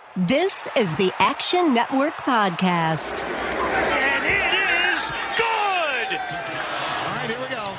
This is the Action Network Podcast. And it is good! All right, here we go.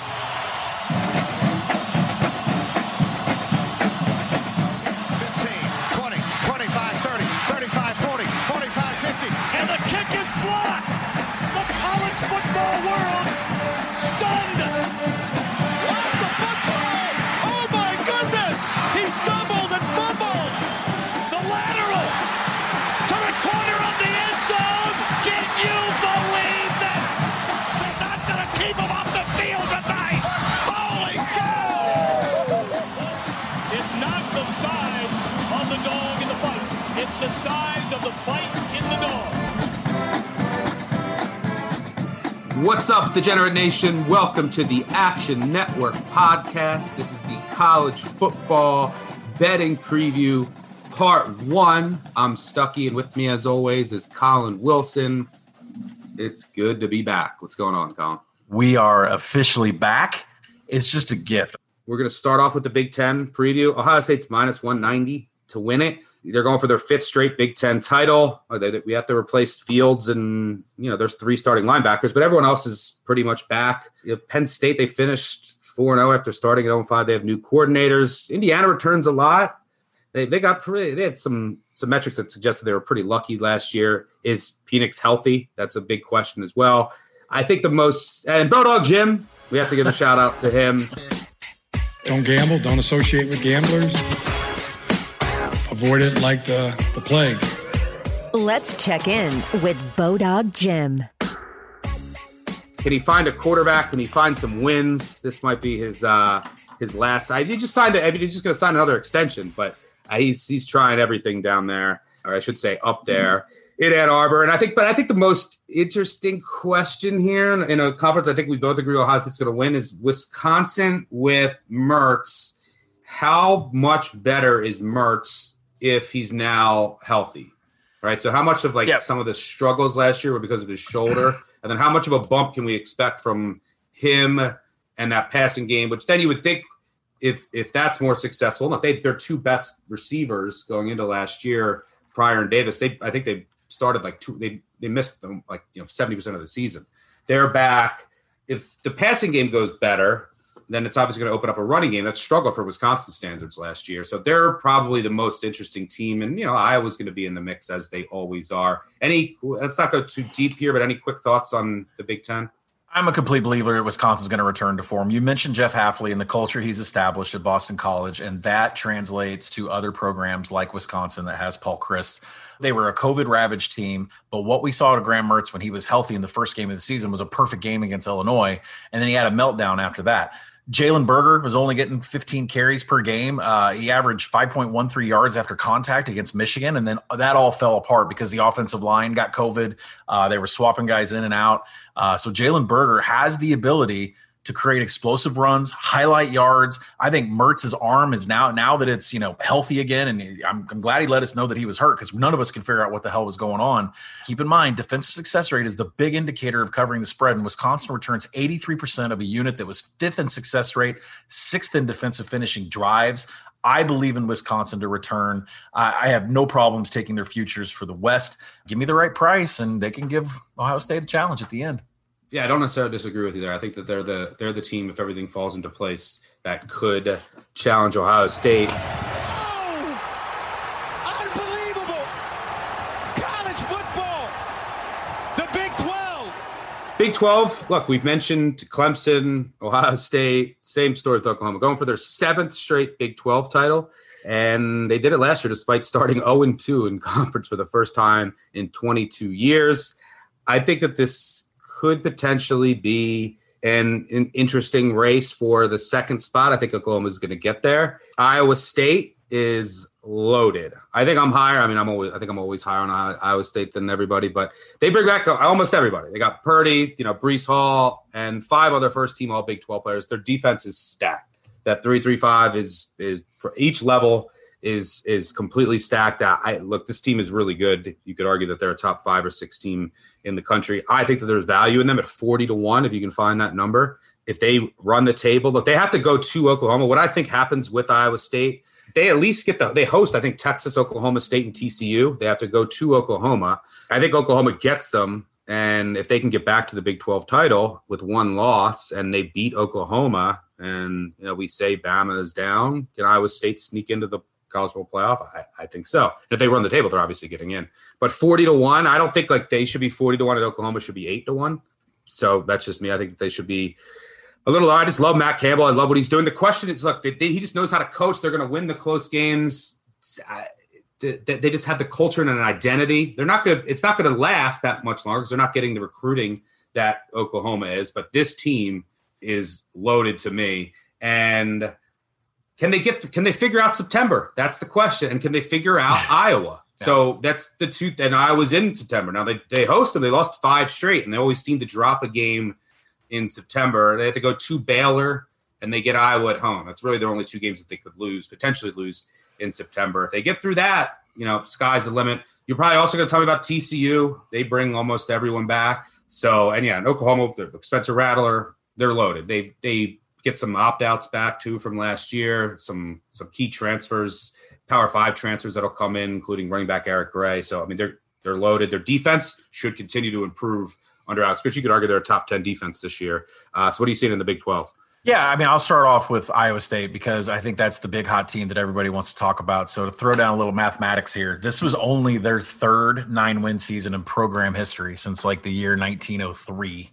15, 20, 25, 30, 35, 40, 45, 50. And the kick is blocked! The college football world stunned! What the football? Oh my goodness! He stumbled and fumbled! The lateral! To the corner of the end zone! Can you believe that? They're not going to keep him off the field tonight! Holy cow! It's not the size of the dog in the fight. It's the size of the fight in the dog. What's up, Degenerate Nation? Welcome to the Action Network Podcast. This is the college football betting preview, part 1. I'm Stuckey, and with me, as always, is Colin Wilson. It's good to be back. What's going on, Colin? We are officially back. It's just a gift. We're going to start off with the Big Ten preview. Ohio State's minus 190 to win it. They're going for their 5th straight Big Ten title. We have to replace Fields, and there's 3 starting linebackers, but everyone else is pretty much back. Penn State, they finished 4-0 after starting at 0-5. They have new coordinators. Indiana returns a lot. They had some metrics that suggested they were pretty lucky last year. Is Penix healthy? That's a big question as well. I think and Bodog Jim, we have to give a shout out to him. Don't gamble. Don't associate with gamblers. Avoid it like the plague. Let's check in with Bodog Jim. Can he find a quarterback? Can he find some wins? This might be his last. He just signed it. I mean, he's just going to sign another extension, but he's trying everything down there, or I should say up there in Ann Arbor. And I think the most interesting question here in a conference I think we both agree Ohio State's going to win is Wisconsin with Mertz. How much better is Mertz if he's now healthy, right? So how much of some of the struggles last year were because of his shoulder? And then how much of a bump can we expect from him and that passing game, which then you would think if that's more successful. Look, their 2 best receivers going into last year, Pryor and Davis, I think they started they missed them 70% of the season. They're back. If the passing game goes better, then it's obviously going to open up a running game that struggled for Wisconsin standards last year. So they're probably the most interesting team. And, Iowa's going to be in the mix as they always are. Let's not go too deep here, but any quick thoughts on the Big Ten? I'm a complete believer that Wisconsin's going to return to form. You mentioned Jeff Hafley and the culture he's established at Boston College, and that translates to other programs like Wisconsin that has Paul Chryst. They were a COVID-ravaged team, but what we saw to Graham Mertz when he was healthy in the first game of the season was a perfect game against Illinois, and then he had a meltdown after that. Jalen Berger was only getting 15 carries per game. He averaged 5.13 yards after contact against Michigan, and then that all fell apart because the offensive line got COVID. They were swapping guys in and out. So Jalen Berger has the ability to create explosive runs, highlight yards. I think Mertz's arm is now that it's healthy again, and I'm glad he let us know that he was hurt because none of us can figure out what the hell was going on. Keep in mind, defensive success rate is the big indicator of covering the spread, and Wisconsin returns 83% of a unit that was 5th in success rate, 6th in defensive finishing drives. I believe in Wisconsin to return. I have no problems taking their futures for the West. Give me the right price, and they can give Ohio State a challenge at the end. Yeah, I don't necessarily disagree with you there. I think that they're the team, if everything falls into place, that could challenge Ohio State. Oh! Unbelievable! College football! The Big 12! Big 12, look, we've mentioned Clemson, Ohio State, same story with Oklahoma, going for their 7th straight Big 12 title. And they did it last year despite starting 0-2 in conference for the first time in 22 years. I think that this could potentially be an interesting race for the 2nd spot. I think Oklahoma is going to get there. Iowa State is loaded. I think I'm higher. I mean, I'm always higher on Iowa State than everybody, but they bring back almost everybody. They got Purdy, Breece Hall, and 5 other first-team All Big 12 players. Their defense is stacked. That 3-3-5 is for each level is completely stacked. Look, this team is really good. You could argue that they're a top 5 or 6 team in the country. I think that there's value in them at 40-1 if you can find that number. If they run the table, look, they have to go to Oklahoma. What I think happens with Iowa State they at least they host, I think, Texas, Oklahoma State, and TCU. They have to go to Oklahoma. I think Oklahoma gets them. And if they can get back to the Big 12 title with one loss and they beat Oklahoma and, we say Bama is down, can Iowa State sneak into the college football playoff? I think so. If they run the table, they're obviously getting in. But 40-1, I don't think they should be 40-1 and Oklahoma should be 8-1. So that's just me. I think they should be a little. I just love Matt Campbell. I love what he's doing. The question is, look, he just knows how to coach. They're going to win the close games. They just have the culture and an identity. They're not going. It's not going to last that much longer because they're not getting the recruiting that Oklahoma is. But this team is loaded to me. And can they figure out September? That's the question. And can they figure out Iowa? Yeah. So that's the two. And Iowa's in September. Now they host them. They lost 5 straight, and they always seem to drop a game in September. They have to go to Baylor, and they get Iowa at home. That's really their only 2 games that they could potentially lose in September. If they get through that, sky's the limit. You're probably also going to tell me about TCU. They bring almost everyone back. So, and in Oklahoma, Spencer Rattler, they're loaded. They get some opt-outs back too from last year, some key transfers, Power 5 transfers that'll come in, including running back Eric Gray. So, they're loaded. Their defense should continue to improve under Alex Grinch. You could argue they're a top 10 defense this year. So what are you seeing in the Big 12? Yeah, I'll start off with Iowa State because I think that's the big hot team that everybody wants to talk about. So to throw down a little mathematics here, this was only their 3rd 9-win season in program history since like the year 1903.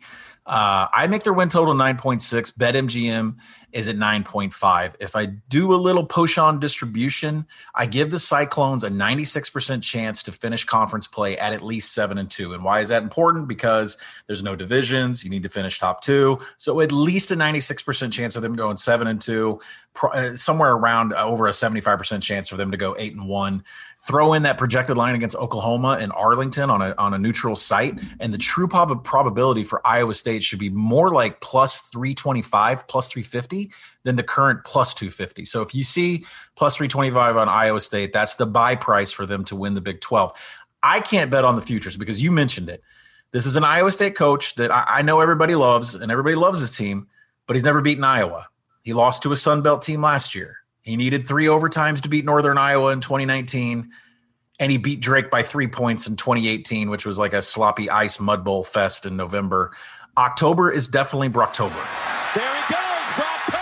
I make their win total 9.6. BetMGM is at 9.5. If I do a little push on distribution, I give the Cyclones a 96% chance to finish conference play at least 7-2. And why is that important? Because there's no divisions. You need to finish top 2. So at least a 96% chance of them going 7-2, somewhere around over a 75% chance for them to go 8-1. Throw in that projected line against Oklahoma and Arlington on a neutral site, and the true probability for Iowa State should be more like plus 325, plus 350 than the current plus 250. So if you see plus 325 on Iowa State, that's the buy price for them to win the Big 12. I can't bet on the futures because you mentioned it. This is an Iowa State coach that I know everybody loves, and everybody loves his team, but he's never beaten Iowa. He lost to a Sun Belt team last year. He needed 3 overtimes to beat Northern Iowa in 2019, and he beat Drake by 3 points in 2018, which was like a sloppy ice mud bowl fest in November. October is definitely Brocktober. There he goes, Brock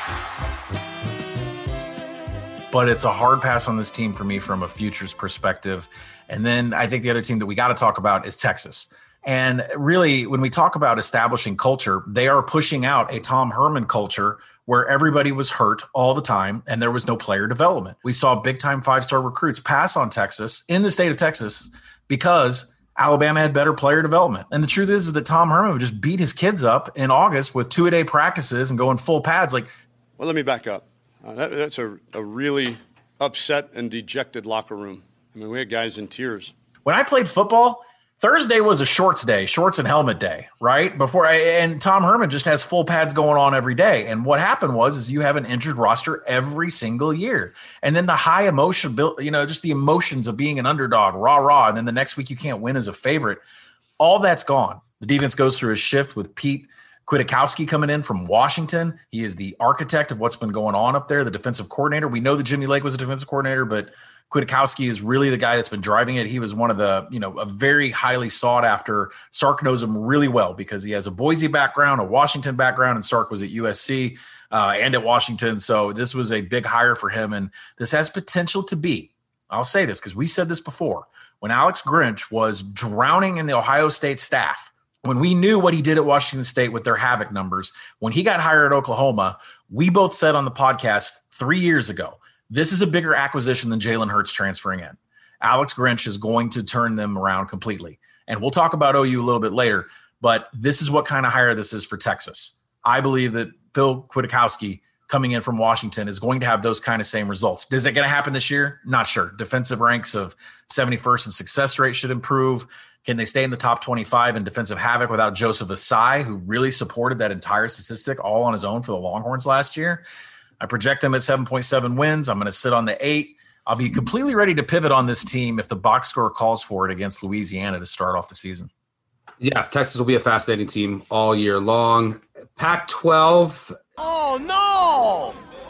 Purdy. But it's a hard pass on this team for me from a futures perspective. And then I think the other team that we got to talk about is Texas. And really, when we talk about establishing culture, they are pushing out a Tom Herman culture where everybody was hurt all the time and there was no player development. We saw big-time 5-star recruits pass on Texas in the state of Texas because Alabama had better player development. And the truth is that Tom Herman would just beat his kids up in August with 2-a-day practices and go in full pads. Well, let me back up. That's a really upset and dejected locker room. We had guys in tears. When I played football, Thursday was a shorts and helmet day, right? And Tom Herman just has full pads going on every day. And what happened is you have an injured roster every single year. And then the high emotion, just the emotions of being an underdog, rah. And then the next week you can't win as a favorite. All that's gone. The defense goes through a shift with Pete Kwiatkowski coming in from Washington. He is the architect of what's been going on up there, the defensive coordinator. We know that Jimmy Lake was a defensive coordinator, but Kwiatkowski is really the guy that's been driving it. He was one of the, a very highly sought after. Sark knows him really well because he has a Boise background, a Washington background, and Sark was at USC and at Washington. So this was a big hire for him. And this has potential to be, I'll say this because we said this before, when Alex Grinch was drowning in the Ohio State staff, when we knew what he did at Washington State with their havoc numbers, when he got hired at Oklahoma, we both said on the podcast 3 years ago, this is a bigger acquisition than Jalen Hurts transferring in. Alex Grinch is going to turn them around completely. And we'll talk about OU a little bit later, but this is what kind of hire this is for Texas. I believe that Phil Kwiatkowski coming in from Washington is going to have those kind of same results. Is it going to happen this year? Not sure. Defensive ranks of 71st and success rate should improve. Can they stay in the top 25 in defensive havoc without Joseph Asai, who really supported that entire statistic all on his own for the Longhorns last year? I project them at 7.7 wins. I'm going to sit on the 8. I'll be completely ready to pivot on this team if the box score calls for it against Louisiana to start off the season. Yeah, Texas will be a fascinating team all year long. Pac-12. Oh, no!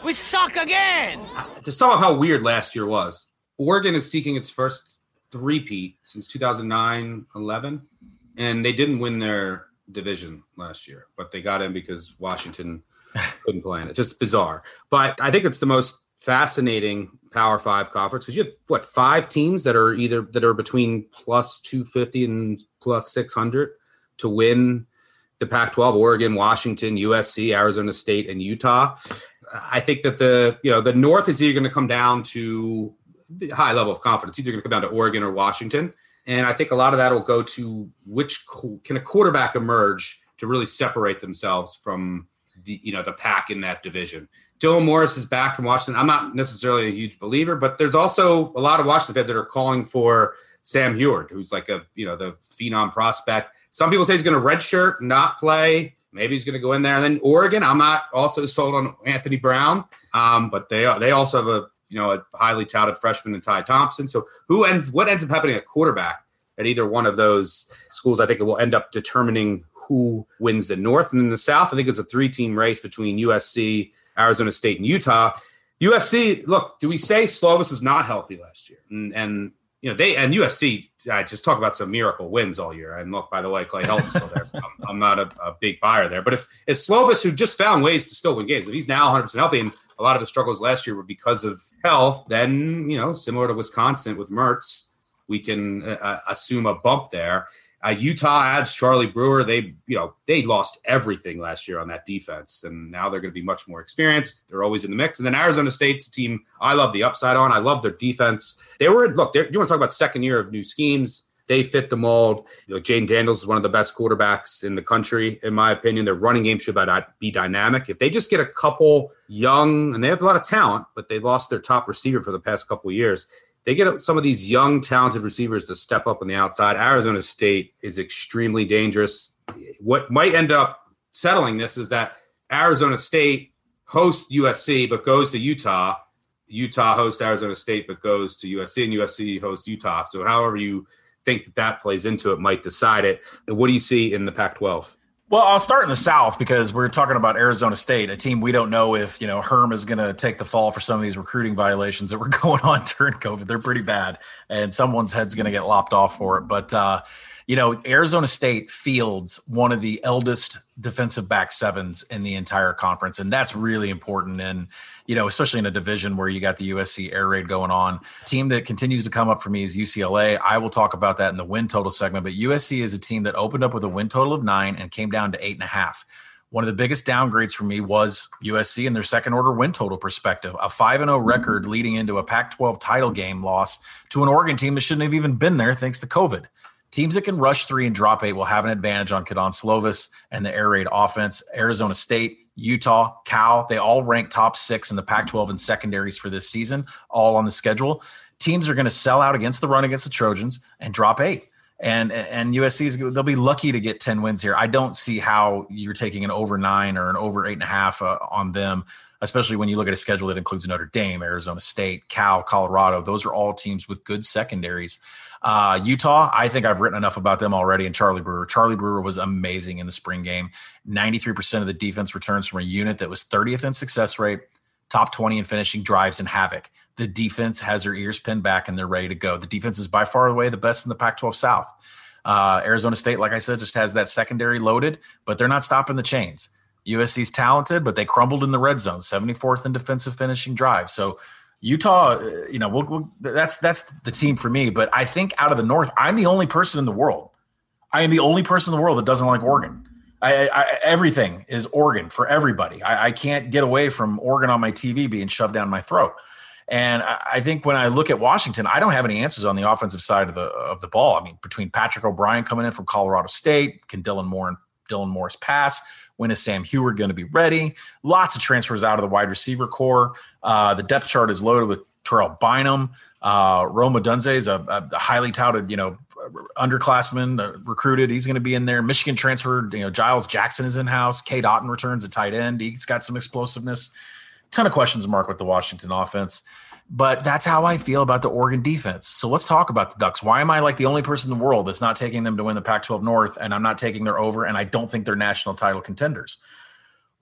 We suck again. To sum up how weird last year was, Oregon is seeking its first three-peat since 2009-11, and they didn't win their division last year, but they got in because Washington couldn't play in it. Just bizarre. But I think it's the most fascinating Power 5 conference because you have, 5 teams that are between plus 250 and plus 600 to win the Pac-12, Oregon, Washington, USC, Arizona State, and Utah. I think that the North is either going to come down to the high level of confidence. Either going to come down to Oregon or Washington. And I think a lot of that will go to can a quarterback emerge to really separate themselves from the pack in that division. Dylan Morris is back from Washington. I'm not necessarily a huge believer, but there's also a lot of Washington fans that are calling for Sam Heward, who's like the phenom prospect. Some people say he's going to redshirt, not play. Maybe he's going to go in there. And then Oregon, I'm not also sold on Anthony Brown, but they also have a highly touted freshman in Ty Thompson. So what ends up happening at quarterback at either one of those schools, I think it will end up determining who wins the North. And in the South, I think it's a 3-team race between USC, Arizona State, and Utah. USC, look, do we say Slovis was not healthy last year? And USC just talk about some miracle wins all year. And look, by the way, Clay Helton's still there. So I'm not a big buyer there. But if Slovis, who just found ways to still win games, if he's now 100% healthy, and a lot of the struggles last year were because of health, then similar to Wisconsin with Mertz, we can assume a bump there. Utah adds Charlie Brewer. They lost everything last year on that defense, and now they're going to be much more experienced. They're always in the mix. And then Arizona State's a team I love the upside on. I love their defense. You want to talk about second year of new schemes. They fit the mold. Jaden Daniels is one of the best quarterbacks in the country, in my opinion. Their running game should be dynamic. If they just get a couple young, and they have a lot of talent, but they lost their top receiver for the past couple of years. They get some of these young, talented receivers to step up on the outside. Arizona State is extremely dangerous. What might end up settling this is that Arizona State hosts USC but goes to Utah. Utah hosts Arizona State but goes to USC, and USC hosts Utah. So however you think that plays into it might decide it. What do you see in the Pac-12? Well, I'll start in the South because we're talking about Arizona State, a team we don't know if, Herm is going to take the fall for some of these recruiting violations that were going on during COVID. They're pretty bad, and someone's head's going to get lopped off for it. But, Arizona State fields one of the eldest defensive back sevens in the entire conference, and that's really important. And, especially in a division where you got the USC air raid going on. Team that continues to come up for me is UCLA. I will talk about that in the win total segment, but USC is a team that opened up with a win total of 9 and came down to 8.5. One of the biggest downgrades for me was USC in their second order win total perspective, a 5-0 record leading into a Pac-12 title game loss to an Oregon team that shouldn't have even been there thanks to COVID. Teams that can rush 3 and drop 8 will have an advantage on Kedon Slovis and the air raid offense. Arizona State, Utah, Cal, they all rank top 6 in the Pac-12 and secondaries for this season, all on the schedule. Teams are going to sell out against the run against the Trojans and drop 8. And USC, they'll be lucky to get 10 wins here. I don't see how you're taking an over 9 or an over 8.5 on them, especially when you look at a schedule that includes Notre Dame, Arizona State, Cal, Colorado. Those are all teams with good secondaries. Utah, I think I've written enough about them already. And Charlie Brewer. Charlie Brewer was amazing in the spring game. 93% of the defense returns from a unit that was 30th in success rate, top 20 in finishing drives and havoc. The defense has their ears pinned back and they're ready to go. The defense is by far away the best in the Pac-12 South. Arizona State, like I said, just has that secondary loaded, but they're not stopping the chains. USC's talented, but they crumbled in the red zone, 74th in defensive finishing drives. So Utah, that's the team for me. But I think out of the North, I'm the only person in the world. I am the only person in the world that doesn't like Oregon. Everything is Oregon for everybody. I can't get away from Oregon on my TV being shoved down my throat. And I think when I look at Washington, I don't have any answers on the offensive side of the ball. I mean, between Patrick O'Brien coming in from Colorado State, can Dylan Morris pass? When is Sam Heward going to be ready? Lots of transfers out of the wide receiver core. The depth chart is loaded with Terrell Bynum. Rome Odunze is a highly touted, underclassman recruited. He's going to be in there. Michigan transferred, Giles Jackson is in-house. Cade Otton returns at tight end. He's got some explosiveness. Ton of questions mark with the Washington offense. But that's how I feel about the Oregon defense. So let's talk about the Ducks. Why am I like the only person in the world that's not taking them to win the Pac-12 North, and I'm not taking their over, and I don't think they're national title contenders?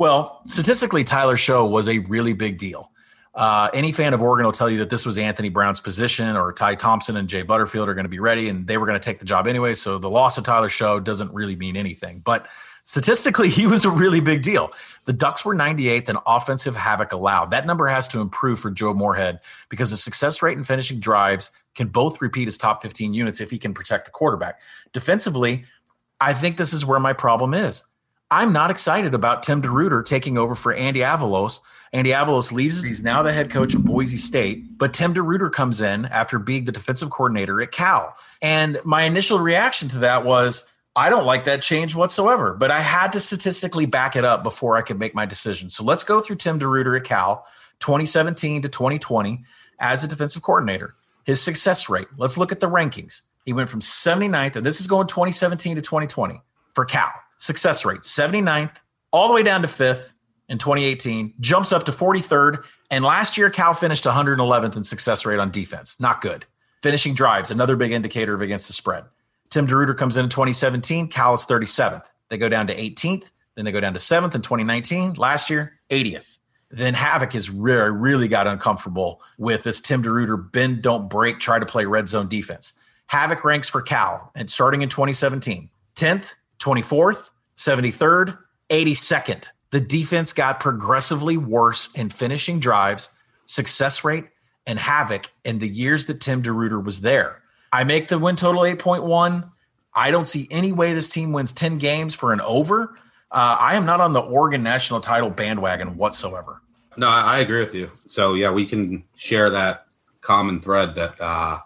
Well, statistically, Tyler Show was a really big deal. Any fan of Oregon will tell you that this was Anthony Brown's position, or Ty Thompson and Jay Butterfield are going to be ready, and they were going to take the job anyway. So the loss of Tyler Show doesn't really mean anything. But statistically, he was a really big deal. The Ducks were 98th in offensive havoc allowed. That number has to improve for Joe Moorhead because the success rate and finishing drives can both repeat his top 15 units if he can protect the quarterback. Defensively, I think this is where my problem is. I'm not excited about Tim DeRuyter taking over for Andy Avalos. Andy Avalos leaves. He's now the head coach of Boise State, but Tim DeRuyter comes in after being the defensive coordinator at Cal. And my initial reaction to that was, I don't like that change whatsoever, but I had to statistically back it up before I could make my decision. So let's go through Tim DeRuyter at Cal, 2017 to 2020 as a defensive coordinator. His success rate, let's look at the rankings. He went from 79th, and this is going 2017 to 2020 for Cal. Success rate, 79th, all the way down to 5th in 2018, jumps up to 43rd. And last year, Cal finished 111th in success rate on defense. Not good. Finishing drives, another big indicator of against the spread. Tim DeRuyter comes in 2017. Cal is 37th. They go down to 18th. Then they go down to 7th in 2019. Last year, 80th. Then Havoc has really got uncomfortable with this Tim DeRuyter bend, don't break, try to play red zone defense. Havoc ranks for Cal, and starting in 2017, 10th, 24th, 73rd, 82nd. The defense got progressively worse in finishing drives, success rate, and havoc in the years that Tim DeRuyter was there. I make the win total 8.1. I don't see any way this team wins 10 games for an over. I am not on the Oregon national title bandwagon whatsoever. No, I agree with you. So, yeah, we can share that common thread that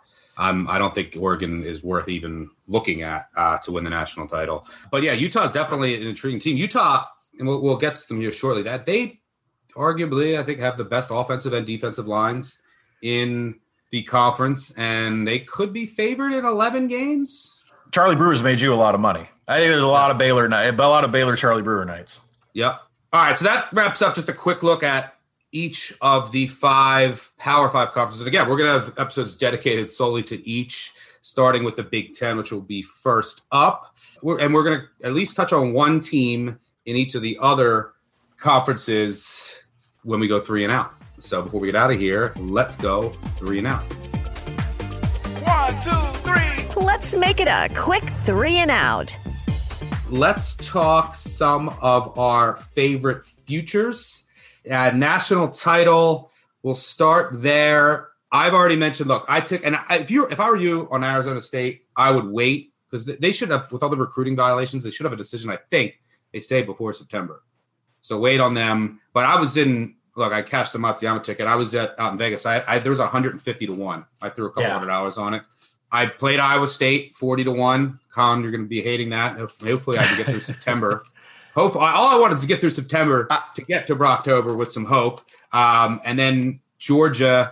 I don't think Oregon is worth even looking at to win the national title. But, yeah, Utah is definitely an intriguing team. Utah, and we'll get to them here shortly, that they arguably, I think, have the best offensive and defensive lines in the conference, and they could be favored in 11 games. Charlie Brewer's made you a lot of money. I think there's a lot of Baylor Charlie Brewer nights. Yep. All right, so that wraps up just a quick look at each of the 5 Power 5 conferences. And again, we're going to have episodes dedicated solely to each, starting with the Big Ten, which will be first up. We're going to at least touch on one team in each of the other conferences when we go 3 and out. So before we get out of here, let's go 3 and out. 1, 2, 3. Let's make it a quick 3 and out. Let's talk some of our favorite futures. National title, we'll start there. I've already mentioned, look, if I were you on Arizona State, I would wait because they should have, with all the recruiting violations, they should have a decision, I think, they say before September. So wait on them. But I cashed the Matsuyama ticket. I was out in Vegas. There was 150 to 1. I threw a couple $100 on it. I played Iowa State 40 to 1. Con, you're going to be hating that. Hopefully I can get through September. Hopefully, all I wanted is to get through September to get to October with some hope. And then Georgia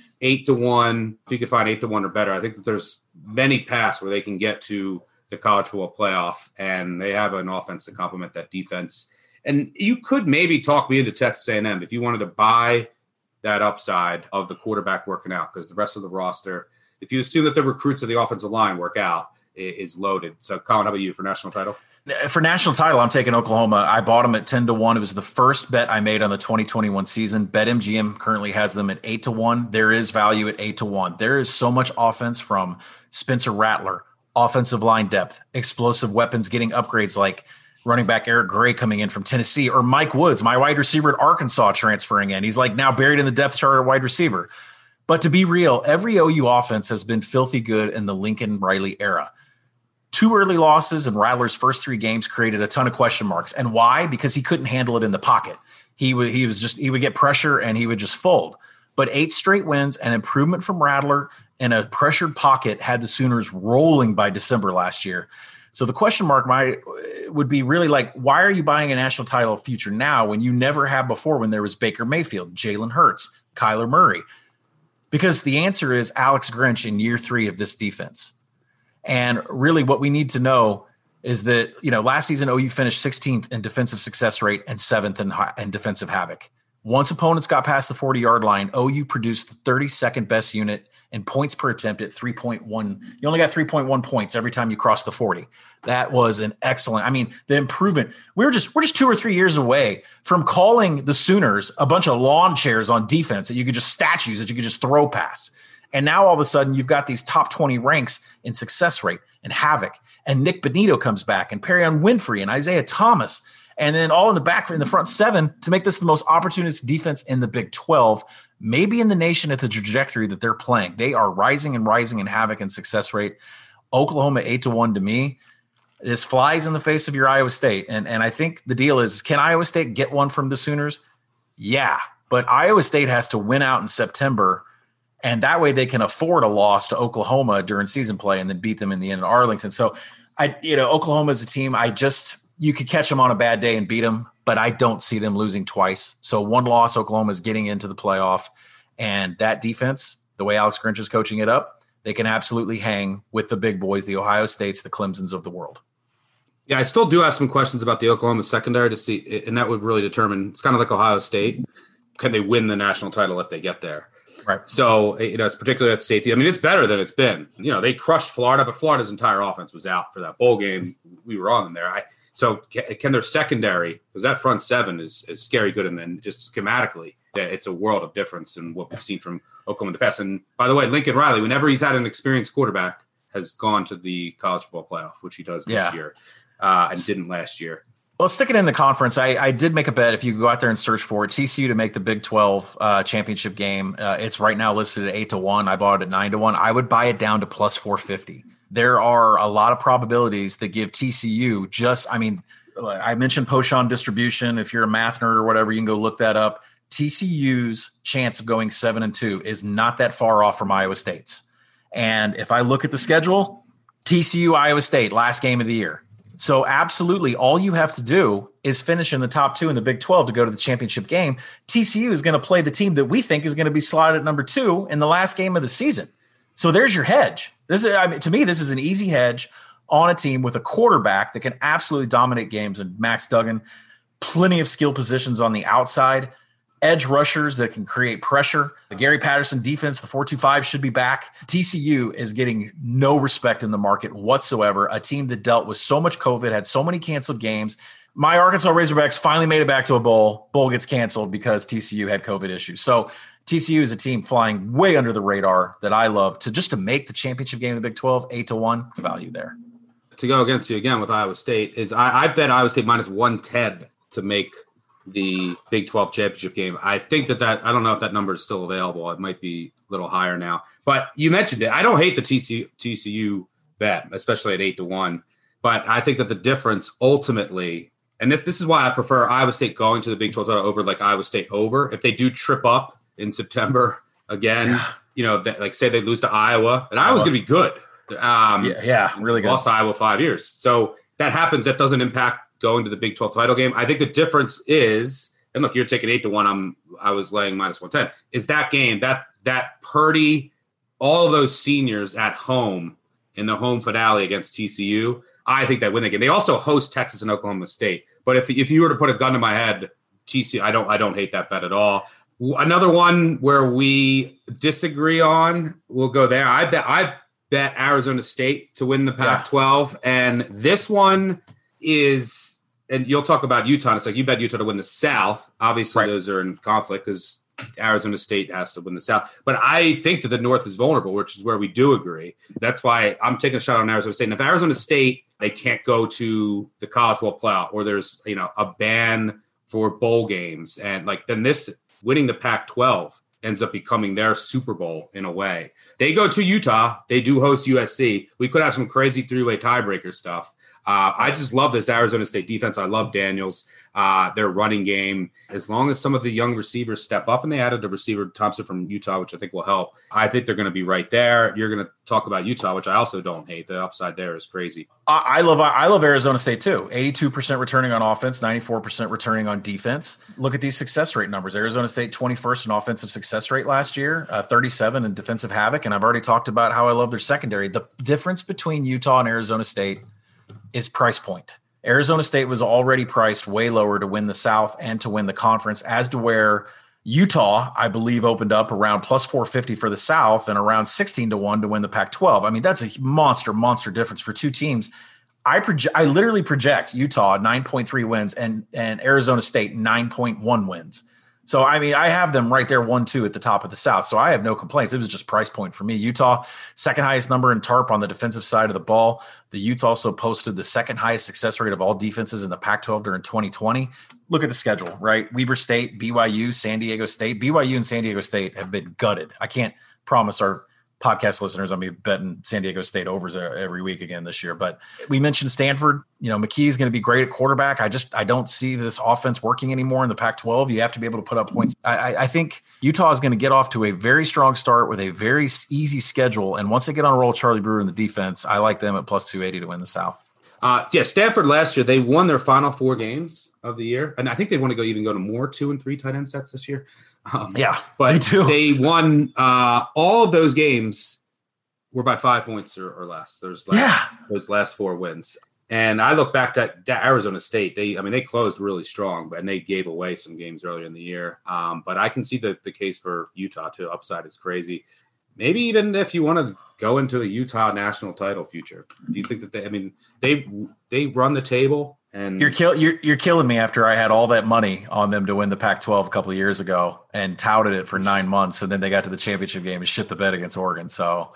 8 to 1. If you can find 8 to 1 or better, I think that there's many paths where they can get to the college football playoff, and they have an offense to complement that defense. And you could maybe talk me into Texas A&M if you wanted to buy that upside of the quarterback working out, because the rest of the roster, if you assume that the recruits of the offensive line work out, is loaded. So, Colin, how about you for national title? For national title, I'm taking Oklahoma. I bought them at 10 to 1. It was the first bet I made on the 2021 season. BetMGM currently has them at 8 to 1. There is value at 8 to 1. There is so much offense from Spencer Rattler, offensive line depth, explosive weapons, getting upgrades like running back Eric Gray coming in from Tennessee, or Mike Woods, my wide receiver at Arkansas, transferring in. He's like now buried in the depth chart at wide receiver. But to be real, every OU offense has been filthy good in the Lincoln Riley era. 2 early losses in Rattler's first 3 games created a ton of question marks. And why? Because he couldn't handle it in the pocket. He would get pressure and he would just fold. But 8 straight wins and improvement from Rattler in a pressured pocket had the Sooners rolling by December last year. So the question mark would be really like, why are you buying a national title future now when you never have before, when there was Baker Mayfield, Jalen Hurts, Kyler Murray? Because the answer is Alex Grinch in year 3 of this defense. And really what we need to know is that, last season OU finished 16th in defensive success rate and 7th in defensive havoc. Once opponents got past the 40-yard line, OU produced the 32nd best unit and points per attempt at 3.1. You only got 3.1 points every time you cross the 40. That was an excellent. I mean, the improvement. We're just 2 or 3 years away from calling the Sooners a bunch of lawn chairs on defense that you could just statues that you could just throw past. And now all of a sudden you've got these top 20 ranks in success rate and havoc. And Nick Benito comes back and Perrion Winfrey and Isaiah Thomas. And then all in the back, in the front seven, to make this the most opportunistic defense in the Big 12, maybe in the nation at the trajectory that they're playing. They are rising in havoc and success rate. Oklahoma 8-1 to me. This flies in the face of your Iowa State. And I think the deal is, can Iowa State get one from the Sooners? Yeah, but Iowa State has to win out in September, and that way they can afford a loss to Oklahoma during season play and then beat them in the end in Arlington. So, Oklahoma is a team you could catch them on a bad day and beat them, but I don't see them losing twice. So one loss, Oklahoma is getting into the playoff. And that defense, the way Alex Grinch is coaching it up, they can absolutely hang with the big boys, the Ohio States, the Clemsons of the world. Yeah, I still do have some questions about the Oklahoma secondary to see, and that would really determine, it's kind of like Ohio State. Can they win the national title if they get there? Right. So, it's particularly at safety. I mean, it's better than it's been. They crushed Florida, but Florida's entire offense was out for that bowl game. We were on them there. So can their secondary, because that front seven is scary good, and then just schematically, it's a world of difference in what we've seen from Oklahoma in the past. And by the way, Lincoln Riley, whenever he's had an experienced quarterback, has gone to the college football playoff, which he does this year and didn't last year. Well, sticking in the conference, I did make a bet. If you go out there and search for it, TCU to make the Big 12 championship game, it's right now listed at 8-1. I bought it at 9-1. I would buy it down to plus 450. There are a lot of probabilities that give TCU I mentioned Pochon distribution. If you're a math nerd or whatever, you can go look that up. TCU's chance of going 7-2 is not that far off from Iowa State's. And if I look at the schedule, TCU, Iowa State, last game of the year. So absolutely, all you have to do is finish in the top 2 in the Big 12 to go to the championship game. TCU is going to play the team that we think is going to be slotted at number 2 in the last game of the season. So there's your hedge. To me, this is an easy hedge on a team with a quarterback that can absolutely dominate games. And Max Duggan, plenty of skill positions on the outside, edge rushers that can create pressure. The Gary Patterson defense, the 4-2-5 should be back. TCU is getting no respect in the market whatsoever. A team that dealt with so much COVID, had so many canceled games. My Arkansas Razorbacks finally made it back to a bowl. Bowl gets canceled because TCU had COVID issues. So TCU is a team flying way under the radar that I love to make the championship game of the Big 12, 8-1, value there. To go against you again with Iowa State is I bet Iowa State minus 110 to make the Big 12 championship game. I think that I don't know if that number is still available. It might be a little higher now. But you mentioned it. I don't hate the TCU bet, especially at 8-1. But I think that the difference ultimately, and this is why I prefer Iowa State going to the Big 12 title over like Iowa State over. If they do trip up in September again, say they lose to Iowa, and Iowa's going to be good. Really good. Lost to Iowa 5 years. So that happens. That doesn't impact going to the Big 12 title game. I think the difference is, and look, you're taking 8-1. I was laying minus 110. Is that game, that Purdy, all of those seniors at home in the home finale against TCU, I think they win the game. They also host Texas and Oklahoma State. But if you were to put a gun to my head, TCU, I don't hate that bet at all. Another one where we disagree on, we'll go there. I bet Arizona State to win the Pac-12, and this one is, and you'll talk about Utah. It's like you bet Utah to win the South. Obviously, Those are in conflict because Arizona State has to win the South. But I think that the North is vulnerable, which is where we do agree. That's why I'm taking a shot on Arizona State. And if Arizona State, they can't go to the college football playoff, or there's a ban for bowl games, and then this winning the Pac-12 ends up becoming their Super Bowl in a way. They go to Utah. They do host USC. We could have some crazy three-way tiebreaker stuff. I just love this Arizona State defense. I love Daniels, their running game. As long as some of the young receivers step up, and they added a receiver, Thompson from Utah, which I think will help, I think they're going to be right there. You're going to talk about Utah, which I also don't hate. The upside there is crazy. I love Arizona State too. 82% returning on offense, 94% returning on defense. Look at these success rate numbers. Arizona State 21st in offensive success rate last year, 37 in defensive havoc. And I've already talked about how I love their secondary. The difference between Utah and Arizona State is price point. Arizona State was already priced way lower to win the South and to win the conference, as to where Utah, I believe, opened up around plus 450 for the South and around 16-1 to win the Pac-12. I mean, that's a monster difference for two teams. I literally project Utah 9.3 wins and Arizona State 9.1 wins. So, I mean, I have them right there 1-2 at the top of the South. So I have no complaints. It was just price point for me. Utah, second highest number in TARP on the defensive side of the ball. The Utes also posted the second highest success rate of all defenses in the Pac-12 during 2020. Look at the schedule, right? Weber State, BYU, San Diego State. BYU and San Diego State have been gutted. I can't promise our podcast listeners, I'll be betting San Diego State overs every week again this year. But we mentioned Stanford. McKee is going to be great at quarterback. I don't see this offense working anymore in the Pac-12. You have to be able to put up points. I think Utah is going to get off to a very strong start with a very easy schedule. And once they get on a roll, Charlie Brewer in the defense, I like them at plus 280 to win the South. Stanford last year, they won their final 4 games of the year. And I think they want to go to more 2 and 3 tight end sets this year. But they do. They won all of those games were by 5 points or less. Those last 4 wins. And I look back at Arizona State. They closed really strong, and they gave away some games earlier in the year. But I can see the case for Utah too. Upside is crazy. Maybe even if you want to go into the Utah national title future, do you think that they run the table? And you're killing me after I had all that money on them to win the Pac-12 a couple of years ago and touted it for 9 months, and then they got to the championship game and shit the bed against Oregon. So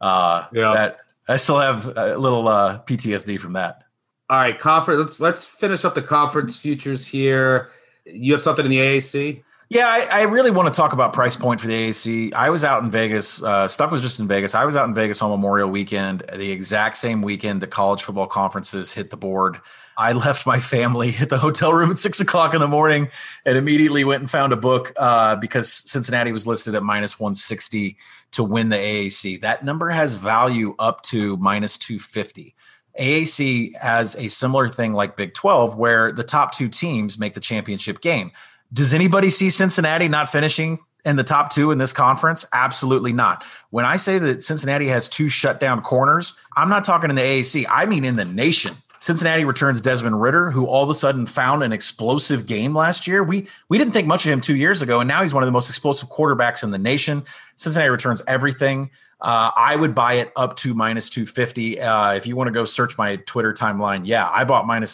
that I still have a little PTSD from that. All right, conference. Let's finish up the conference futures here. You have something in the AAC? Yeah, I really want to talk about price point for the AAC. I was out in Vegas. Stuck was just in Vegas. I was out in Vegas on Memorial Weekend, the exact same weekend the college football conferences hit the board. I left my family at the hotel room at 6:00 in the morning and immediately went and found a book because Cincinnati was listed at minus 160 to win the AAC. That number has value up to minus 250. AAC has a similar thing like Big 12 where the top 2 teams make the championship game. Does anybody see Cincinnati not finishing in the top 2 in this conference? Absolutely not. When I say that Cincinnati has 2 shutdown corners, I'm not talking in the AAC. I mean in the nation. Cincinnati returns Desmond Ridder, who all of a sudden found an explosive game last year. We didn't think much of him 2 years ago, and now he's one of the most explosive quarterbacks in the nation. Cincinnati returns everything. I would buy it up to minus 250. If you want to go search my Twitter timeline, I bought minus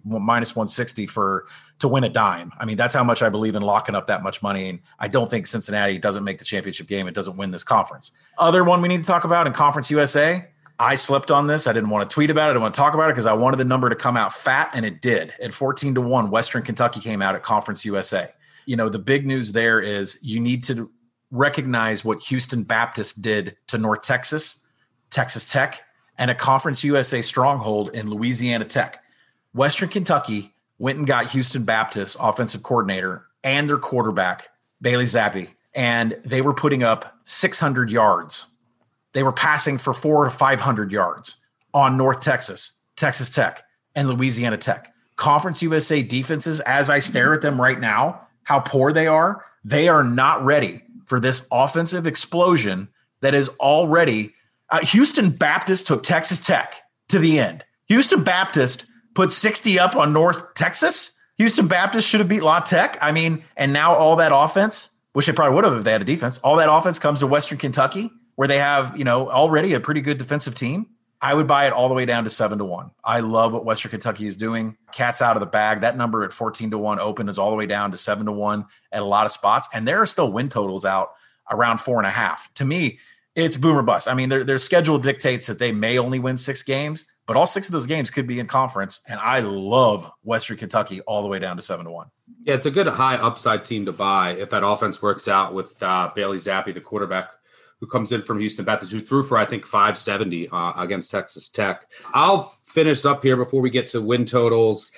160 to win a dime. I mean, that's how much I believe in locking up that much money. And I don't think Cincinnati doesn't make the championship game. It doesn't win this conference. Other one we need to talk about in Conference USA. I slept on this. I didn't want to tweet about it. I didn't want to talk about it because I wanted the number to come out fat, and it did. At 14-1, Western Kentucky came out at Conference USA. The big news there is you need to recognize what Houston Baptist did to North Texas, Texas Tech, and a Conference USA stronghold in Louisiana Tech. Western Kentucky went and got Houston Baptist offensive coordinator and their quarterback, Bailey Zappi, and they were putting up 600 yards. They were passing for 400 to 500 yards on North Texas, Texas Tech, and Louisiana Tech. Conference USA defenses, as I stare at them right now, how poor they are not ready for this offensive explosion that is already Houston Baptist took Texas Tech to the end. Houston Baptist put 60 up on North Texas. Houston Baptist should have beat La Tech. I mean, and now all that offense, which they probably would have if they had a defense, all that offense comes to Western Kentucky, where they have, already a pretty good defensive team. I would buy it all the way down to 7-1. I love what Western Kentucky is doing. Cat's out of the bag. That number at 14-1 open is all the way down to 7-1 at a lot of spots. And there are still win totals out around 4.5. To me, it's boom or bust. I mean, their schedule dictates that they may only win 6 games, but all 6 of those games could be in conference. And I love Western Kentucky all the way down to 7-1. Yeah, it's a good high upside team to buy if that offense works out with Bailey Zappi, the quarterback who comes in from Houston Baptist, who threw for, I think, 570 against Texas Tech. I'll finish up here before we get to win totals.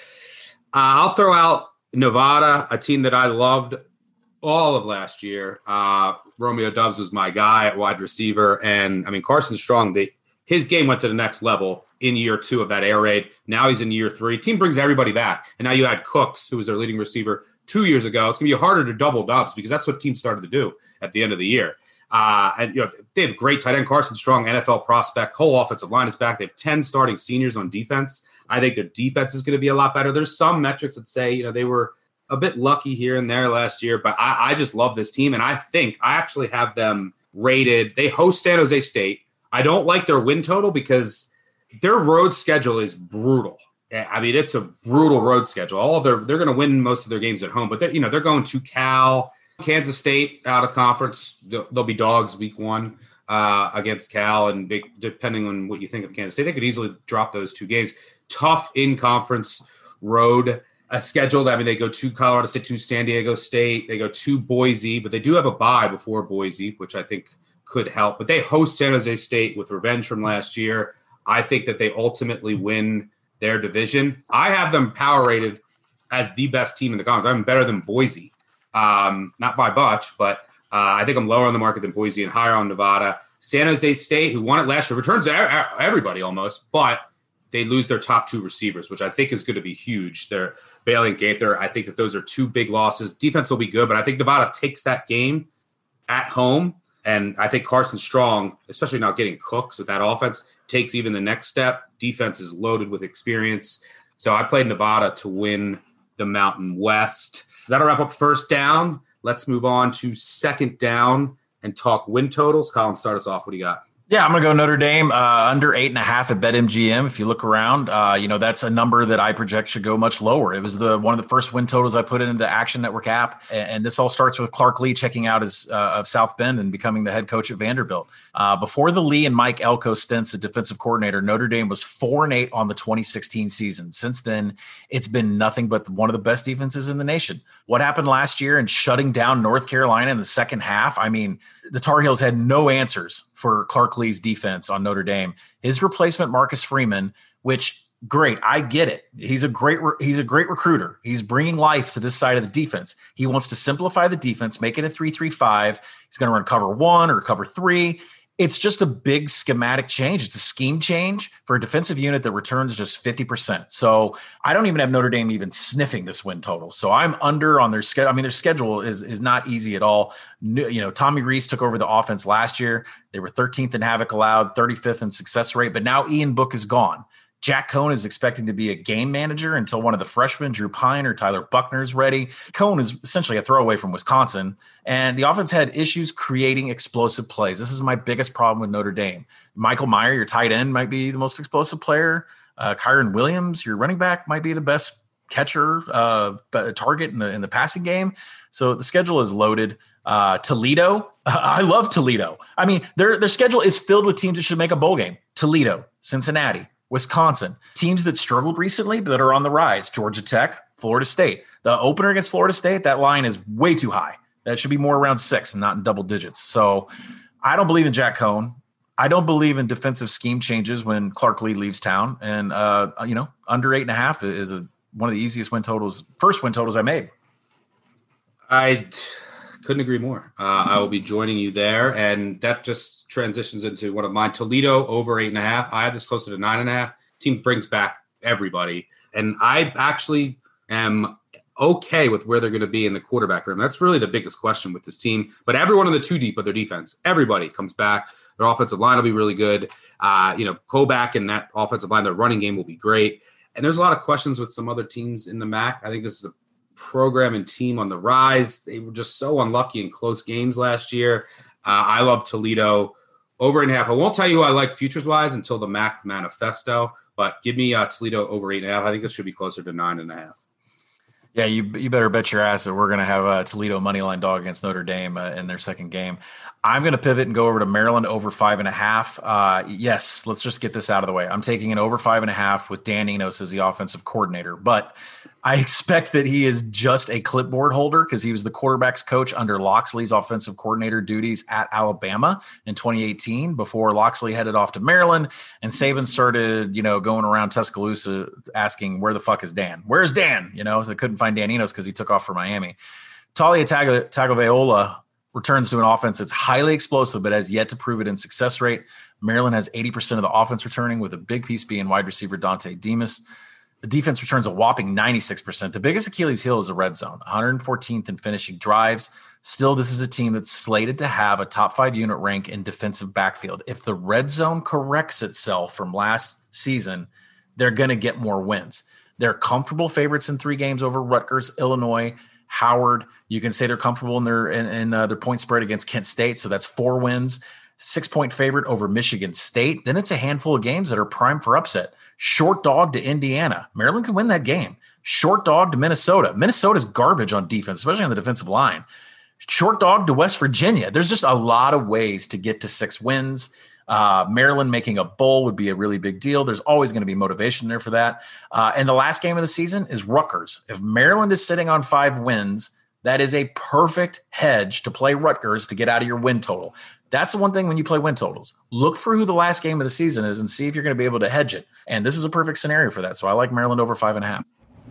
I'll throw out Nevada, a team that I loved all of last year. Romeo Doubs was my guy at wide receiver. And, I mean, Carson Strong, his game went to the next level in year 2 of that air raid. Now he's in year 3. Team brings everybody back. And now you had Cooks, who was their leading receiver 2 years ago. It's going to be harder to double Doubs because that's what teams started to do at the end of the year. And they have great tight end, Carson Strong, NFL prospect. Whole offensive line is back. They have 10 starting seniors on defense. I think their defense is going to be a lot better. There's some metrics that say they were a bit lucky here and there last year, but I just love this team. And I actually have them rated. They host San Jose State. I don't like their win total because their road schedule is brutal. I mean, it's a brutal road schedule. They're going to win most of their games at home, but they're going to Cal, Kansas State out of conference. They'll be dogs week 1 against Cal, and depending on what you think of Kansas State, they could easily drop those 2 games. Tough in conference road schedule. I mean, they go to Colorado State, to San Diego State, they go to Boise, but they do have a bye before Boise, which I think could help. But they host San Jose State with revenge from last year. I think that they ultimately win their division. I have them power rated as the best team in the conference. I'm better than Boise, not by much, but I think I'm lower on the market than Boise and higher on Nevada. San Jose State, who won it last year, returns everybody almost, but they lose their top 2 receivers, which I think is going to be huge. They're Bailey and Gaither. I think that those are 2 big losses. Defense will be good, but I think Nevada takes that game at home, and I think Carson Strong, especially now getting Cooks with that offense, takes even the next step. Defense is loaded with experience. So I played Nevada to win the Mountain West. That'll wrap up first down. Let's move on to second down and talk win totals. Colin, start us off. What do you got? Yeah, I'm going to go Notre Dame under 8.5 at BetMGM. If you look around, that's a number that I project should go much lower. It was one of the first win totals I put into the Action Network app. And this all starts with Clark Lee checking out of South Bend and becoming the head coach at Vanderbilt. Before the Lee and Mike Elko stints at defensive coordinator, Notre Dame was 4-8 on the 2016 season. Since then, it's been nothing but one of the best defenses in the nation. What happened last year in shutting down North Carolina in the second half? I mean, the Tar Heels had no answers for Clark Lee's defense on Notre Dame. His replacement, Marcus Freeman, which great, I get it. He's a great recruiter. He's bringing life to this side of the defense. He wants to simplify the defense, make it a 3-3-5. He's going to run cover 1 or cover 3. It's just a big schematic change. It's a scheme change for a defensive unit that returns just 50%. So I don't even have Notre Dame even sniffing this win total. So I'm under on their schedule. I mean, their schedule is not easy at all. Tommy Rees took over the offense last year. They were 13th in havoc allowed, 35th in success rate, but now Ian Book is gone. Jack Cohn is expecting to be a game manager until one of the freshmen, Drew Pine or Tyler Buckner, is ready. Cohn is essentially a throwaway from Wisconsin, and the offense had issues creating explosive plays. This is my biggest problem with Notre Dame. Michael Meyer, your tight end, might be the most explosive player. Kyron Williams, your running back, might be the best catcher, target in the passing game. So the schedule is loaded. Toledo, I love Toledo. I mean, their schedule is filled with teams that should make a bowl game. Toledo, Cincinnati, Wisconsin, teams that struggled recently but that are on the rise. Georgia Tech, Florida State. The opener against Florida State, that line is way too high. That should be more around 6 and not in double digits. So I don't believe in Jack Cohn. I don't believe in defensive scheme changes when Clark Lee leaves town. And, under 8.5 is one of the easiest first win totals I made. I couldn't agree more. I will be joining you there, and that just transitions into one of mine. Toledo over 8.5. I have this closer to 9.5. Team brings back everybody, and I actually am okay with where they're going to be in the quarterback room. That's really the biggest question with this team. But everyone in the 2 deep of their defense, everybody comes back. Their offensive line will be really good. Koback and that offensive line, their running game will be great. And there's a lot of questions with some other teams in the MAC. I think this is a program and team on the rise. They were just so unlucky in close games last year. I love Toledo over 8.5. I won't tell you who I like futures-wise until the MAC manifesto, but give me Toledo over 8.5. I think this should be closer to 9.5. Yeah, you better bet your ass that we're going to have a Toledo moneyline dog against Notre Dame in their second game. I'm going to pivot and go over to Maryland over 5.5. Yes, let's just get this out of the way. I'm taking an over 5.5 with Dan Enos as the offensive coordinator, but I expect that he is just a clipboard holder because he was the quarterback's coach under Loxley's offensive coordinator duties at Alabama in 2018 before Loxley headed off to Maryland and Saban started, going around Tuscaloosa asking, where the fuck is Dan? Where's Dan? So they couldn't find Dan Enos because he took off for Miami. Talia Tagovailoa returns to an offense that's highly explosive but has yet to prove it in success rate. Maryland has 80% of the offense returning with a big piece being wide receiver Dante Demas. The defense returns a whopping 96%. The biggest Achilles heel is the red zone, 114th in finishing drives. Still, this is a team that's slated to have a top 5 unit rank in defensive backfield. If the red zone corrects itself from last season, they're going to get more wins. They're comfortable favorites in 3 games over Rutgers, Illinois, Howard. You can say they're comfortable in their point spread against Kent State. So that's 4 wins, 6-point favorite over Michigan State. Then it's a handful of games that are prime for upset. Short dog to Indiana. Maryland can win that game. Short dog to Minnesota. Minnesota's garbage on defense, especially on the defensive line. Short dog to West Virginia. There's just a lot of ways to get to 6 wins. Maryland making a bowl would be a really big deal. There's always going to be motivation there for that. And the last game of the season is Rutgers. If Maryland is sitting on 5 wins, that is a perfect hedge to play Rutgers to get out of your win total. That's the one thing when you play win totals. Look for who the last game of the season is and see if you're going to be able to hedge it. And this is a perfect scenario for that. So I like Maryland over 5.5.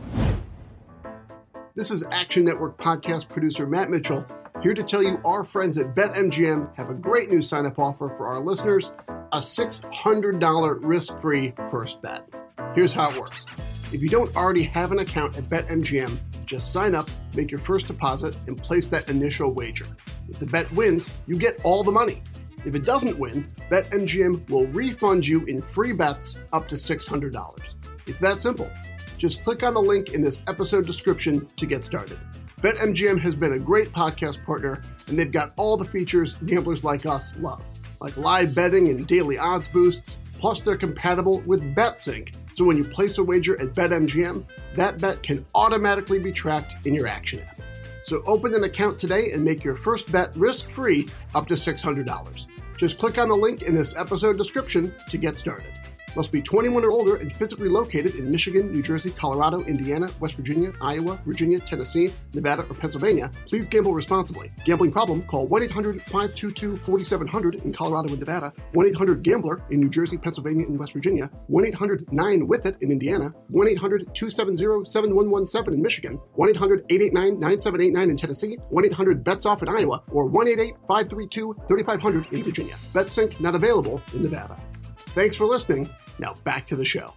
This is Action Network podcast producer Matt Mitchell, here to tell you our friends at BetMGM have a great new sign-up offer for our listeners, a $600 risk-free first bet. Here's how it works. If you don't already have an account at BetMGM, just sign up, make your first deposit, and place that initial wager. If the bet wins, you get all the money. If it doesn't win, BetMGM will refund you in free bets up to $600. It's that simple. Just click on the link in this episode description to get started. BetMGM has been a great podcast partner, and they've got all the features gamblers like us love, like live betting and daily odds boosts, plus they're compatible with BetSync, so when you place a wager at BetMGM, that bet can automatically be tracked in your Action app. So open an account today and make your first bet risk-free up to $600. Just click on the link in this episode description to get started. Must be 21 or older and physically located in Michigan, New Jersey, Colorado, Indiana, West Virginia, Iowa, Virginia, Tennessee, Nevada, or Pennsylvania. Please gamble responsibly. Gambling problem? Call 1-800-522-4700 in Colorado and Nevada, 1-800-GAMBLER in New Jersey, Pennsylvania, and West Virginia, 1-800-9-WITH-IT in Indiana, 1-800-270-7117 in Michigan, 1-800-889-9789 in Tennessee, 1-800-BETS-OFF in Iowa, or 1-888-532-3500 in Virginia. BetSync not available in Nevada. Thanks for listening. Now back to the show.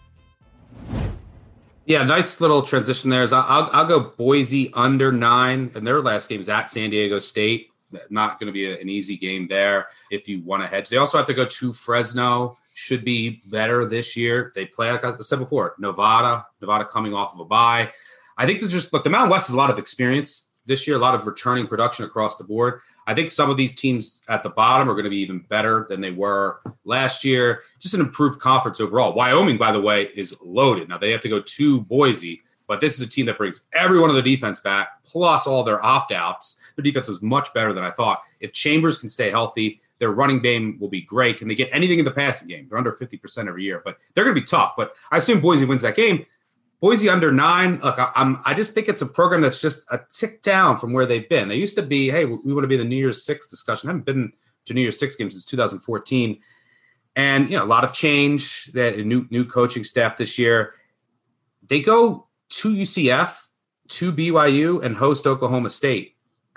Yeah, nice little transition there. I'll go Boise under 9, and their last game is at San Diego State. Not going to be an easy game there if you want to hedge. They also have to go to Fresno. Should be better this year. They play, like I said before, Nevada coming off of a bye. I think the Mountain West has a lot of experience this year, a lot of returning production across the board. I think some of these teams at the bottom are going to be even better than they were last year. Just an improved conference overall. Wyoming, by the way, is loaded. Now, they have to go to Boise, but this is a team that brings every one of their defense back, plus all their opt-outs. Their defense was much better than I thought. If Chambers can stay healthy, their running game will be great. Can they get anything in the passing game? They're under 50% every year, but they're going to be tough. But I assume Boise wins that game. Boise under 9, look, I just think it's a program that's just a tick down from where they've been. They used to be, hey, we want to be in the New Year's Six discussion. I haven't been to New Year's Six games since 2014. And, a lot of change, that new coaching staff this year. They go to UCF, to BYU, and host Oklahoma State.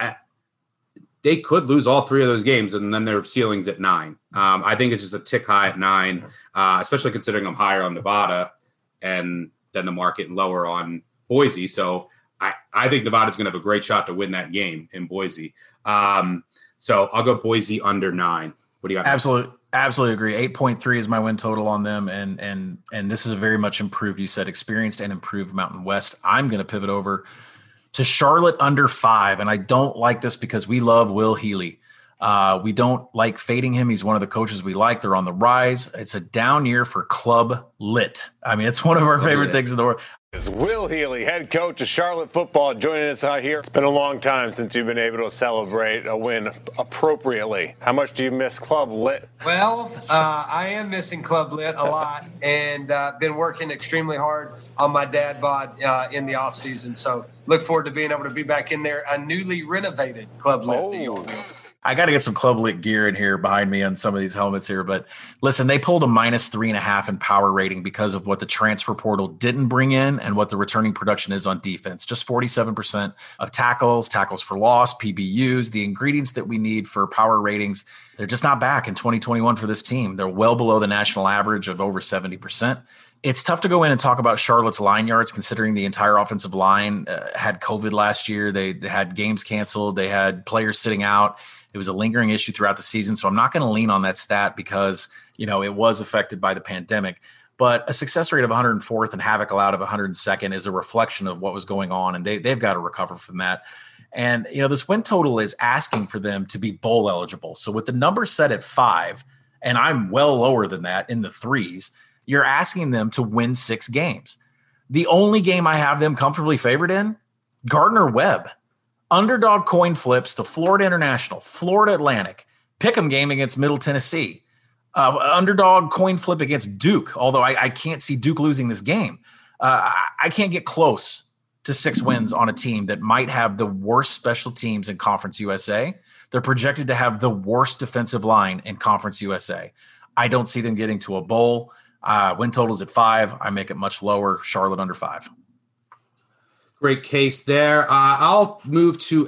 They could lose all 3 of those games, and then their ceiling's at 9. I think it's just a tick high at 9, especially considering I'm higher on Nevada and than the market and lower on Boise. So I think Nevada's going to have a great shot to win that game in Boise. So I'll go Boise under 9. What do you got? Absolutely agree. 8.3 is my win total on them. And this is a very much improved, you said, experienced and improved Mountain West. I'm going to pivot over to Charlotte under 5. And I don't like this because we love Will Healy. We don't like fading him. He's one of the coaches we like. They're on the rise. It's a down year for Club Lit. I mean, it's one of our favorite things in the world. Is Will Healy, head coach of Charlotte football, joining us out here. It's been a long time since you've been able to celebrate a win appropriately. How much do you miss Club Lit? Well, I am missing Club Lit a lot, and been working extremely hard on my dad bod in the off season. So look forward to being able to be back in there. A newly renovated Club Lit. I got to get some Club Lit gear in here behind me on some of these helmets here. But listen, they pulled a -3.5 in power rating because of what the transfer portal didn't bring in and what the returning production is on defense. Just 47% of tackles for loss, PBUs, the ingredients that we need for power ratings. They're just not back in 2021 for this team. They're well below the national average of over 70%. It's tough to go in and talk about Charlotte's line yards, considering the entire offensive line had COVID last year. They had games canceled. They had players sitting out. It was a lingering issue throughout the season. So I'm not going to lean on that stat because, it was affected by the pandemic. But a success rate of 104th and havoc allowed of 102nd is a reflection of what was going on, and they've got to recover from that. And, this win total is asking for them to be bowl eligible. So with the number set at 5, and I'm well lower than that in the 3s, you're asking them to win 6 games. The only game I have them comfortably favored in, Gardner-Webb. Underdog coin flips to Florida International, Florida Atlantic, pick'em game against Middle Tennessee. Underdog coin flip against Duke, although I can't see Duke losing this game. I can't get close to 6 wins on a team that might have the worst special teams in Conference USA. They're projected to have the worst defensive line in Conference USA. I don't see them getting to a bowl. Win totals at 5. I make it much lower. Charlotte under 5. Great case there. I'll move to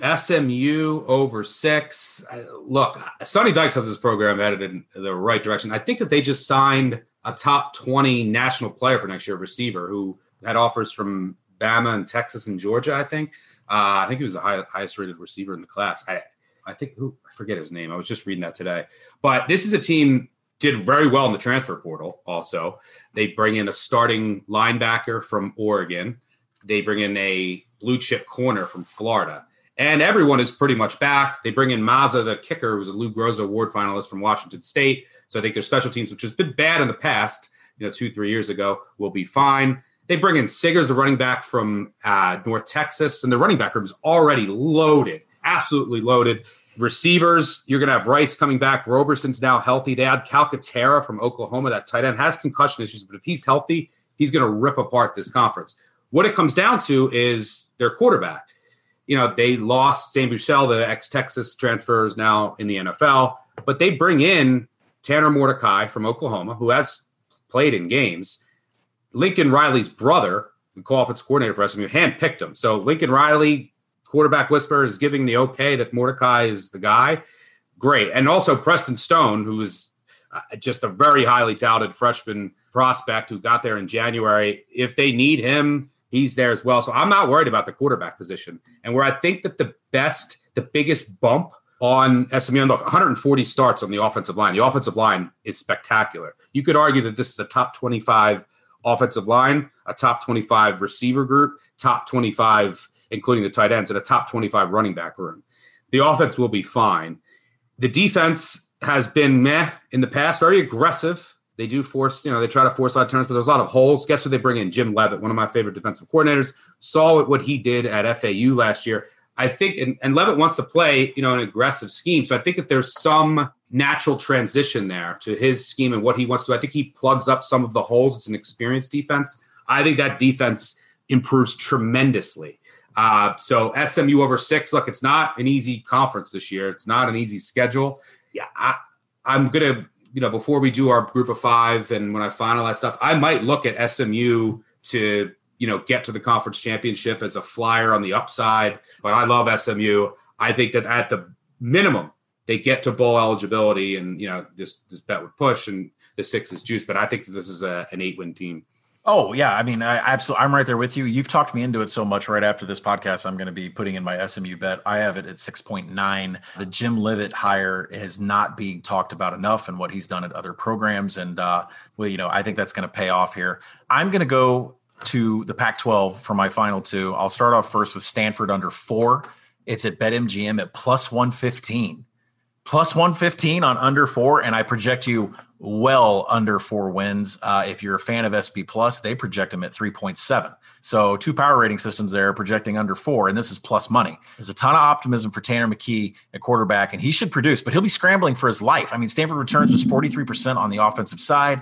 SMU over 6. Look, Sonny Dykes has this program headed in the right direction. I think that they just signed a top 20 national player for next year, receiver, who had offers from Bama and Texas and Georgia, I think. I think he was the highest rated receiver in the class. I forget his name. I was just reading that today. But this is a team did very well in the transfer portal also. They bring in a starting linebacker from Oregon. They bring in a blue chip corner from Florida. And everyone is pretty much back. They bring in Mazza, the kicker, who was a Lou Groza Award finalist from Washington State. So I think their special teams, which has been bad in the past, 2-3 years ago, will be fine. They bring in Siggers, the running back from North Texas, and the running back room is already loaded, absolutely loaded. Receivers, you're going to have Rice coming back. Roberson's now healthy. They had Calcaterra from Oklahoma, that tight end, has concussion issues, but if he's healthy, he's going to rip apart this conference. What it comes down to is their quarterback. They lost Sam Buechele, the ex-Texas transfer, is now in the NFL, but they bring in Tanner Mordecai from Oklahoma, who has played in games. Lincoln Riley's brother, the offensive coordinator for SMU, handpicked him. So Lincoln Riley, quarterback whisperer, is giving the okay that Mordecai is the guy. Great. And also Preston Stone, who is just a very highly touted freshman prospect who got there in January. If they need him, he's there as well. So I'm not worried about the quarterback position. And where I think that the biggest bump on SMU, and look, 140 starts on the offensive line. The offensive line is spectacular. You could argue that this is a top 25 offensive line, a top 25 receiver group, top 25, including the tight ends, and a top 25 running back room. The offense will be fine. The defense has been meh in the past, very aggressive. They do force, they try to force a lot of turns, but there's a lot of holes. Guess who they bring in? Jim Leavitt, one of my favorite defensive coordinators. Saw what he did at FAU last year. I think, and Leavitt wants to play, an aggressive scheme. So I think that there's some natural transition there to his scheme and what he wants to do. I think he plugs up some of the holes. It's an experienced defense. I think that defense improves tremendously. So SMU over 6. Look, it's not an easy conference this year. It's not an easy schedule. Yeah, I'm going to, before we do our group of 5 and when I finalize stuff, I might look at SMU to, get to the conference championship as a flyer on the upside. But I love SMU. I think that at the minimum, they get to bowl eligibility, and, this bet would push, and the 6 is juice. But I think that this is an 8-win team. Oh, yeah. I mean, I'm right there with you. You've talked me into it so much. Right after this podcast, I'm going to be putting in my SMU bet. I have it at 6.9. The Jim Leavitt hire is not being talked about enough and what he's done at other programs. And, I think that's going to pay off here. I'm going to go to the Pac-12 for my final 2. I'll start off first with Stanford under 4. It's at BetMGM at plus 115. Plus 115 on under 4, and I project you well under 4 wins. If you're a fan of SP Plus, they project them at 3.7. So 2 power rating systems there projecting under 4, and this is plus money. There's a ton of optimism for Tanner McKee at quarterback, and he should produce, but he'll be scrambling for his life. I mean, Stanford returns was 43% on the offensive side,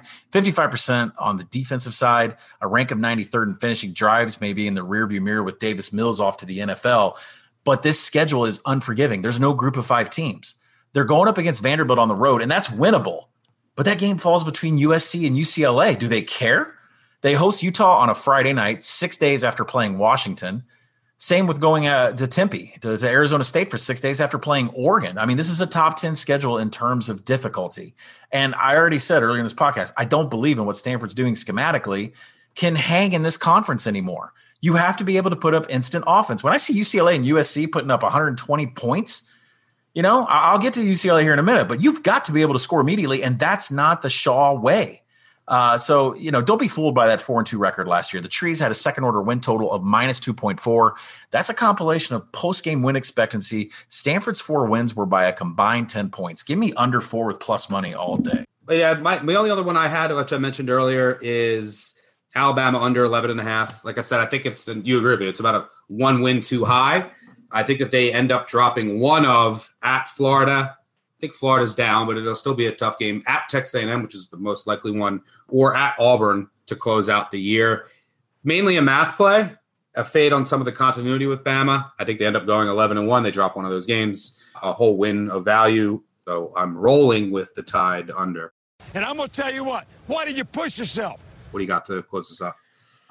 55% on the defensive side, a rank of 93rd in finishing drives, maybe in the rearview mirror with Davis Mills off to the NFL. But this schedule is unforgiving. There's no group of 5 teams. They're going up against Vanderbilt on the road, and that's winnable. But that game falls between USC and UCLA. Do they care? They host Utah on a Friday night, 6 days after playing Washington. Same with going to Tempe, to Arizona State for 6 days after playing Oregon. I mean, this is a top 10 schedule in terms of difficulty. And I already said earlier in this podcast, I don't believe in what Stanford's doing schematically can hang in this conference anymore. You have to be able to put up instant offense. When I see UCLA and USC putting up 120 points, I'll get to UCLA here in a minute, but you've got to be able to score immediately, and that's not the Shaw way. So, don't be fooled by that 4-2 record last year. The Trees had a second order win total of minus 2.4. That's a compilation of post-game win expectancy. Stanford's 4 wins were by a combined 10 points. Give me under 4 with plus money all day. But yeah, my only other one I had, which I mentioned earlier, is Alabama under 11.5. Like I said, I think you agree with me, it's about a 1 win too high. I think that they end up dropping one of at Florida. I think Florida's down, but it'll still be a tough game at Texas A&M, which is the most likely one, or at Auburn to close out the year. Mainly a math play, a fade on some of the continuity with Bama. I think they end up going 11-1. They drop one of those games, a whole win of value. So I'm rolling with the Tide under. And I'm going to tell you what, why did you push yourself? What do you got to close this up?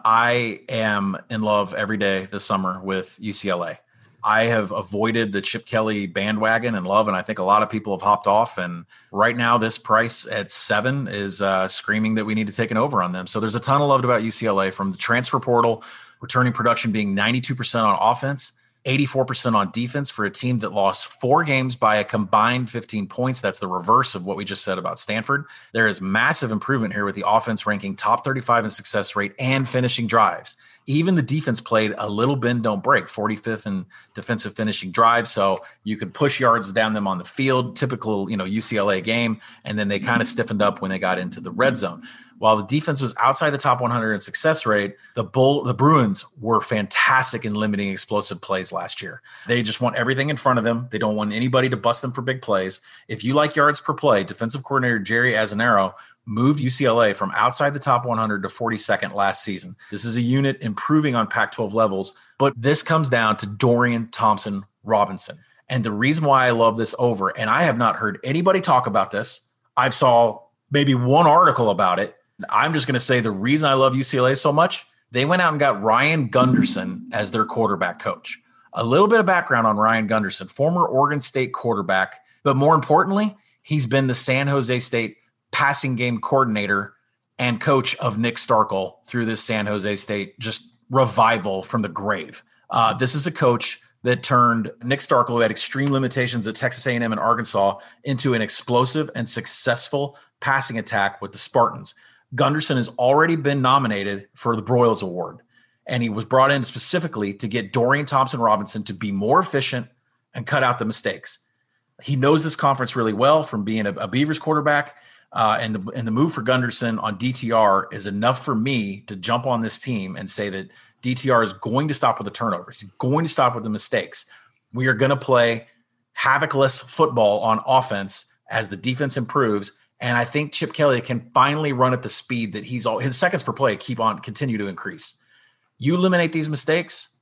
I am in love every day this summer with UCLA. I have avoided the Chip Kelly bandwagon and love, and I think a lot of people have hopped off. And right now, this price at 7 is screaming that we need to take an over on them. So there's a ton of love about UCLA, from the transfer portal, returning production being 92% on offense, 84% on defense for a team that lost 4 games by a combined 15 points. That's the reverse of what we just said about Stanford. There is massive improvement here with the offense ranking top 35 in success rate and finishing drives. Even the defense played a little bend, don't break, 45th in defensive finishing drives. So you could push yards down them on the field, typical, UCLA game. And then they kind of stiffened up when they got into the red zone. While the defense was outside the top 100 in success rate, the Bruins were fantastic in limiting explosive plays last year. They just want everything in front of them. They don't want anybody to bust them for big plays. If you like yards per play, defensive coordinator Jerry Azzinaro moved UCLA from outside the top 100 to 42nd last season. This is a unit improving on Pac-12 levels, but this comes down to Dorian Thompson-Robinson. And the reason why I love this over, and I have not heard anybody talk about this, I saw maybe one article about it. I'm just going to say the reason I love UCLA so much, they went out and got Ryan Gunderson as their quarterback coach. A little bit of background on Ryan Gunderson, former Oregon State quarterback, but more importantly, he's been the San Jose State passing game coordinator and coach of Nick Starkel through this San Jose State just revival from the grave. This is a coach that turned Nick Starkel, who had extreme limitations at Texas A&M and Arkansas, into an explosive and successful passing attack with the Spartans. Gunderson has already been nominated for the Broyles Award, and he was brought in specifically to get Dorian Thompson-Robinson to be more efficient and cut out the mistakes. He knows this conference really well from being a Beavers quarterback, and the move for Gunderson on DTR is enough for me to jump on this team and say that DTR is going to stop with the turnovers. He's going to stop with the mistakes. We are going to play havoc-less football on offense as the defense improves. And I think Chip Kelly can finally run at the speed that his seconds per play continue to increase. You eliminate these mistakes,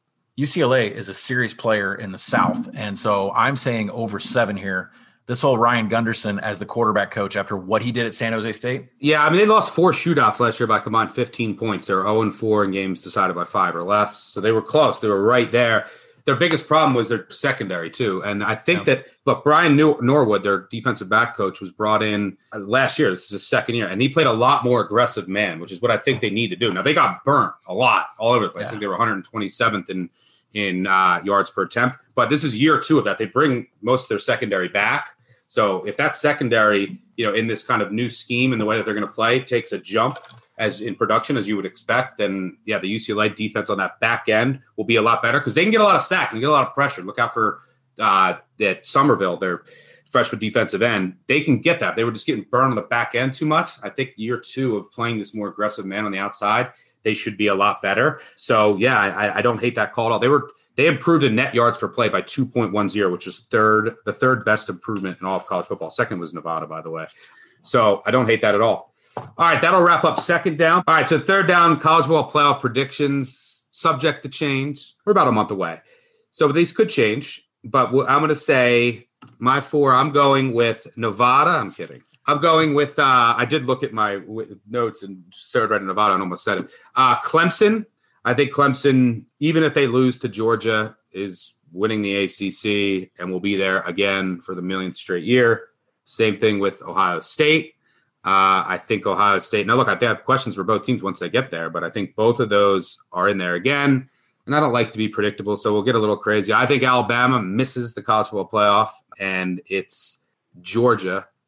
UCLA is a serious player in the South. And so I'm saying over 7 here. This whole Ryan Gunderson as the quarterback coach after what he did at San Jose State. Yeah, I mean, they lost 4 shootouts last year by combined 15 points. They were 0-4 in games decided by 5 or less. So they were close. They were right there. Their biggest problem was their secondary, too. And I think that, look, Brian Norwood, their defensive back coach, was brought in last year. This is his second year. And he played a lot more aggressive man, which is what I think they need to do. Now, they got burnt a lot all over the place. Yeah. I think they were 127th in yards per attempt. But this is year 2 of that. They bring most of their secondary back. So if that secondary, in this kind of new scheme and the way that they're going to play takes a jump as in production, as you would expect, then the UCLA defense on that back end will be a lot better because they can get a lot of sacks and get a lot of pressure. Look out for that Somerville, their freshman defensive end. They can get that. They were just getting burned on the back end too much. I think year 2 of playing this more aggressive man on the outside, they should be a lot better. So I don't hate that call at all. They improved in net yards per play by 2.10, which is the third best improvement in all of college football. Second was Nevada, by the way. So I don't hate that at all. All right, that'll wrap up second down. All right, so third down, college football playoff predictions, subject to change. We're about a month away. So these could change, but I'm going to say my 4, I'm going with Nevada. I'm kidding. I'm going with, I did look at my notes and started writing Nevada and almost said it. Clemson. I think Clemson, even if they lose to Georgia, is winning the ACC and will be there again for the millionth straight year. Same thing with Ohio State. I think Ohio State. Now, look, I have questions for both teams once they get there, but I think both of those are in there again. And I don't like to be predictable, so we'll get a little crazy. I think Alabama misses the college football playoff, and it's Georgia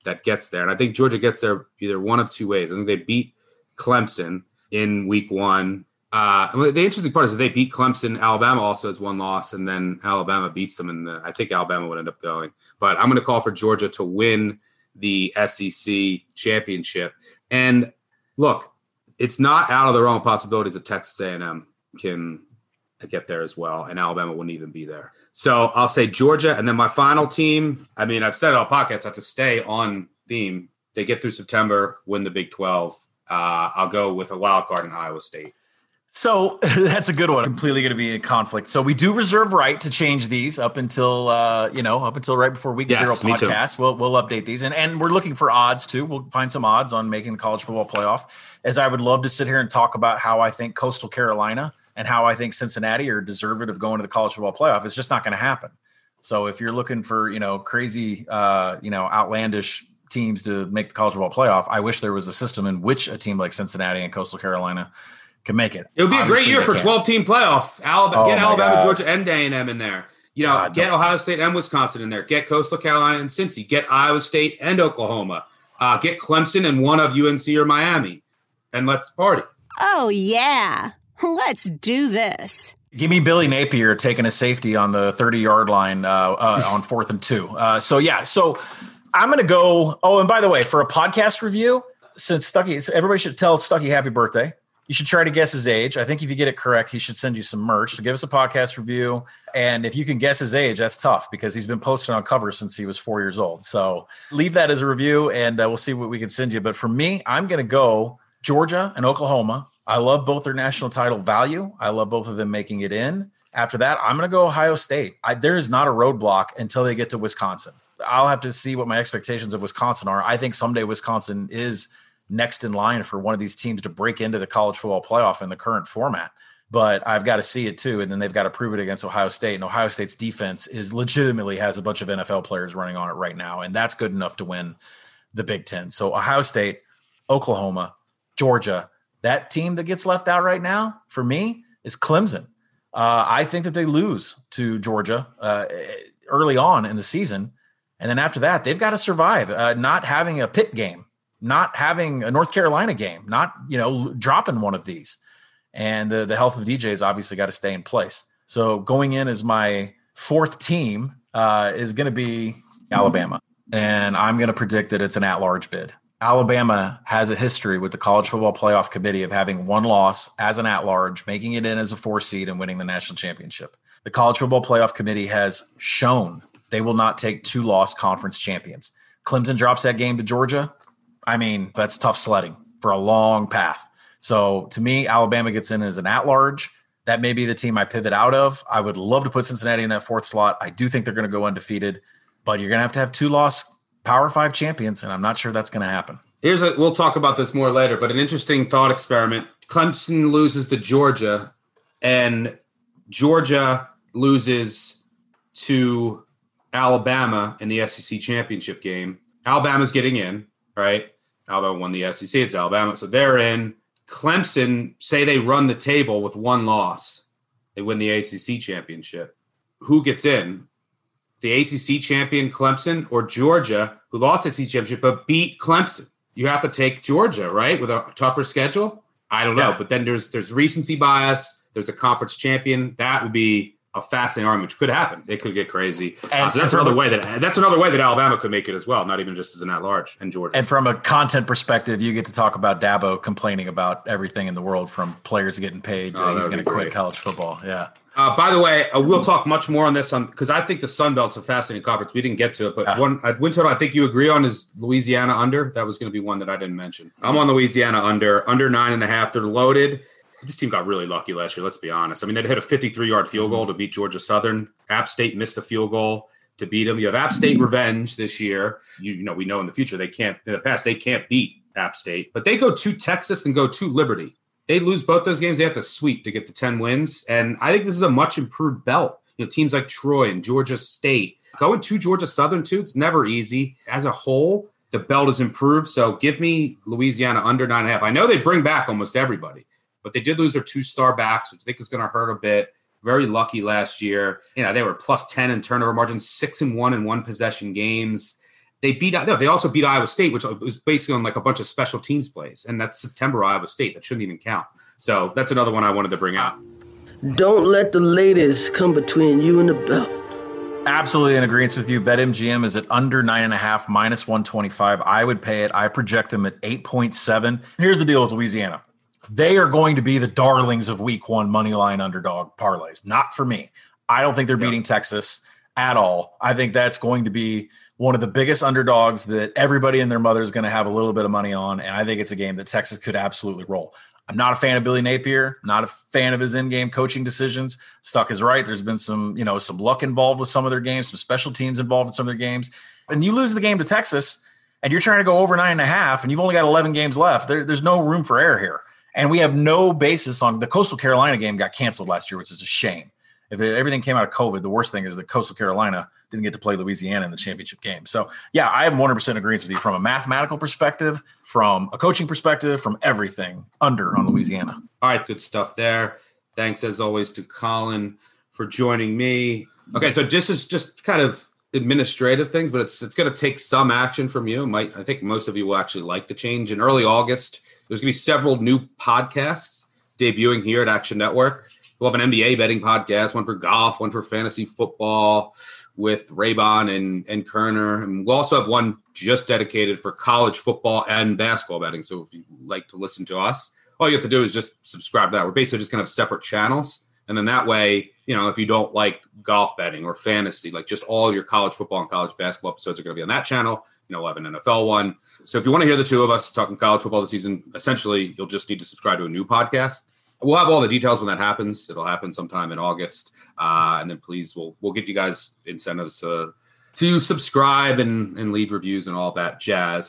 that gets there. And I think Georgia gets there either one of two ways. I think they beat Clemson in week 1. The interesting part is if they beat Clemson, Alabama also has one loss, and then Alabama beats them, and I think Alabama would end up going. But I'm going to call for Georgia to win the SEC championship. And look, it's not out of the realm of possibilities that Texas A&M can get there as well, and Alabama wouldn't even be there. So I'll say Georgia, and then my final team, I mean, I've said it all podcasts, I have to stay on theme. They get through September, win the Big 12. I'll go with a wild card in Iowa State. So that's a good one. Completely going to be in conflict. So we do reserve right to change these up until right before week 0 podcast. We'll update these, and we're looking for odds too. We'll find some odds on making the college football playoff. As I would love to sit here and talk about how I think Coastal Carolina and how I think Cincinnati are deserving of going to the college football playoff. It's just not going to happen. So if you're looking for crazy outlandish teams to make the college football playoff, I wish there was a system in which a team like Cincinnati and Coastal Carolina can make it. It would be a great year for 12-team playoff. Get Alabama, Georgia, and A&M in there. Get Ohio State and Wisconsin in there. Get Coastal Carolina and Cincy. Get Iowa State and Oklahoma. Get Clemson and one of UNC or Miami. And let's party. Oh, yeah. Let's do this. Give me Billy Napier taking a safety on the 30-yard line on 4th and 2. So I'm going to go. Oh, and by the way, for a podcast review, since Stuckey, everybody should tell Stuckey happy birthday. You should try to guess his age. I think if you get it correct, he should send you some merch. So give us a podcast review. And if you can guess his age, that's tough because he's been posted on covers since he was 4 years old. So leave that as a review and we'll see what we can send you. But for me, I'm going to go Georgia and Oklahoma. I love both their national title value. I love both of them making it in. After that, I'm going to go Ohio State. There is not a roadblock until they get to Wisconsin. I'll have to see what my expectations of Wisconsin are. I think someday Wisconsin is next in line for one of these teams to break into the college football playoff in the current format. But I've got to see it too. And then they've got to prove it against Ohio State. And Ohio State's defense legitimately has a bunch of NFL players running on it right now. And that's good enough to win the Big Ten. So Ohio State, Oklahoma, Georgia, that team that gets left out right now for me is Clemson. I think that they lose to Georgia early on in the season. And then after that, they've got to survive not having a Pitt game, not having a North Carolina game, not, dropping one of these. And the health of DJ has obviously got to stay in place. So going in as my 4th team is going to be Alabama. And I'm going to predict that it's an at-large bid. Alabama has a history with the College Football Playoff Committee of having one loss as an at-large, making it in as a 4 seed and winning the national championship. The College Football Playoff Committee has shown they will not take 2-loss conference champions. Clemson drops that game to Georgia. I mean, that's tough sledding for a long path. So to me, Alabama gets in as an at-large. That may be the team I pivot out of. I would love to put Cincinnati in that 4th slot. I do think they're going to go undefeated, but you're going to have 2-loss Power 5 champions, and I'm not sure that's going to happen. We'll talk about this more later, but an interesting thought experiment. Clemson loses to Georgia, and Georgia loses to Alabama in the SEC championship game. Alabama's getting in, right? Alabama won the SEC. It's Alabama. So they're in. Clemson, say they run the table with 1 loss. They win the ACC championship. Who gets in? The ACC champion Clemson or Georgia, who lost the ACC championship but beat Clemson? You have to take Georgia, right, with a tougher schedule? I don't know. Yeah. But then there's recency bias. There's a conference champion. That would be a fascinating argument, which could happen. It could get crazy. So that's another way that Alabama could make it as well, not even just as an at-large, and Georgia. And from a content perspective, you get to talk about Dabo complaining about everything in the world, from players getting paid to he's going to quit college football. Yeah. By the way, we'll talk much more on this because I think the Sun Belt's a fascinating conference. We didn't get to it, but one total I think you agree on is Louisiana under. That was going to be one that I didn't mention. I'm on Louisiana under 9.5. They're loaded. This team got really lucky last year, let's be honest. I mean, they hit a 53-yard field goal to beat Georgia Southern. App State missed a field goal to beat them. You have App State revenge this year. We know in the future they can't beat App State. But they go to Texas and go to Liberty. They lose both those games. They have to sweep to get the 10 wins. And I think this is a much improved belt. Teams like Troy and Georgia State. Going to Georgia Southern, too, it's never easy. As a whole, the belt has improved. So give me Louisiana under 9.5. I know they bring back almost everybody, but they did lose their 2-star backs, which I think is going to hurt a bit. Very lucky last year. They were plus 10 in turnover margin, 6-1 in one-possession games. They also beat Iowa State, which was basically on like a bunch of special teams plays. And that's September Iowa State. That shouldn't even count. So that's another one I wanted to bring out. Don't let the ladies come between you and the belt. Absolutely in agreement with you. BetMGM is at under 9.5, minus 125. I would pay it. I project them at 8.7. Here's the deal with Louisiana. They are going to be the darlings of week one money line underdog parlays. Not for me. I don't think they're beating Texas at all. I think that's going to be one of the biggest underdogs that everybody and their mother is going to have a little bit of money on. And I think it's a game that Texas could absolutely roll. I'm not a fan of Billy Napier, not a fan of his in-game coaching decisions. Stuck is right. There's been some luck involved with some of their games, some special teams involved in some of their games. And you lose the game to Texas and you're trying to go over 9.5 and you've only got 11 games left. There's no room for error here. And we have no basis on the Coastal Carolina game got canceled last year, which is a shame. If everything came out of COVID, the worst thing is that Coastal Carolina didn't get to play Louisiana in the championship game. So, yeah, I am 100% agreement with you from a mathematical perspective, from a coaching perspective, from everything under on Louisiana. All right, good stuff there. Thanks, as always, to Colin for joining me. Okay, so this is just kind of administrative things, but it's going to take some action from you. I think most of you will actually like the change. In early August, there's going to be several new podcasts debuting here at Action Network. We'll have an NBA betting podcast, one for golf, one for fantasy football with Raybon and Kerner. And we'll also have one just dedicated for college football and basketball betting. So if you like to listen to us, all you have to do is just subscribe to that. We're basically just going to have separate channels. And then that way, if you don't like golf betting or fantasy, like just all your college football and college basketball episodes are going to be on that channel. We'll have an NFL one. So if you want to hear the two of us talking college football this season, essentially you'll just need to subscribe to a new podcast. We'll have all the details when that happens. It'll happen sometime in August. And then please, we'll get you guys incentives to subscribe and leave reviews and all that jazz.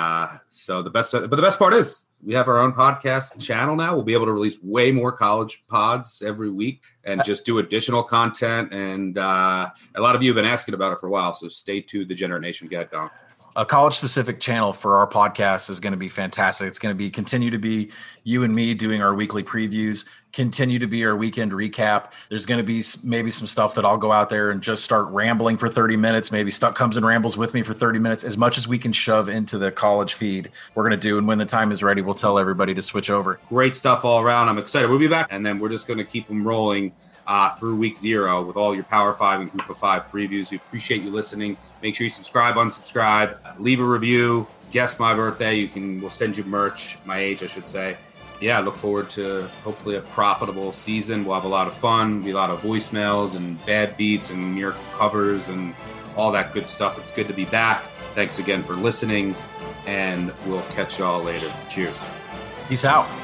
So the best part is we have our own podcast channel now. We'll be able to release way more college pods every week and just do additional content. And a lot of you have been asking about it for a while. So stay tuned. The Degenerate Nation get going. A college-specific channel for our podcast is going to be fantastic. It's going to continue to be you and me doing our weekly previews, continue to be our weekend recap. There's going to be maybe some stuff that I'll go out there and just start rambling for 30 minutes. Maybe Stuck comes and rambles with me for 30 minutes. As much as we can shove into the college feed, we're going to do. And when the time is ready, we'll tell everybody to switch over. Great stuff all around. I'm excited. We'll be back, and then we're just going to keep them rolling through week 0 with all your Power 5 and Group of 5 previews. We appreciate you listening. Make sure you subscribe, unsubscribe, leave a review, guess my birthday. We'll send you merch, my age, I should say. Yeah, I look forward to hopefully a profitable season. We'll have a lot of fun, be a lot of voicemails and bad beats and miracle covers and all that good stuff. It's good to be back. Thanks again for listening, and we'll catch y'all later. Cheers. Peace out.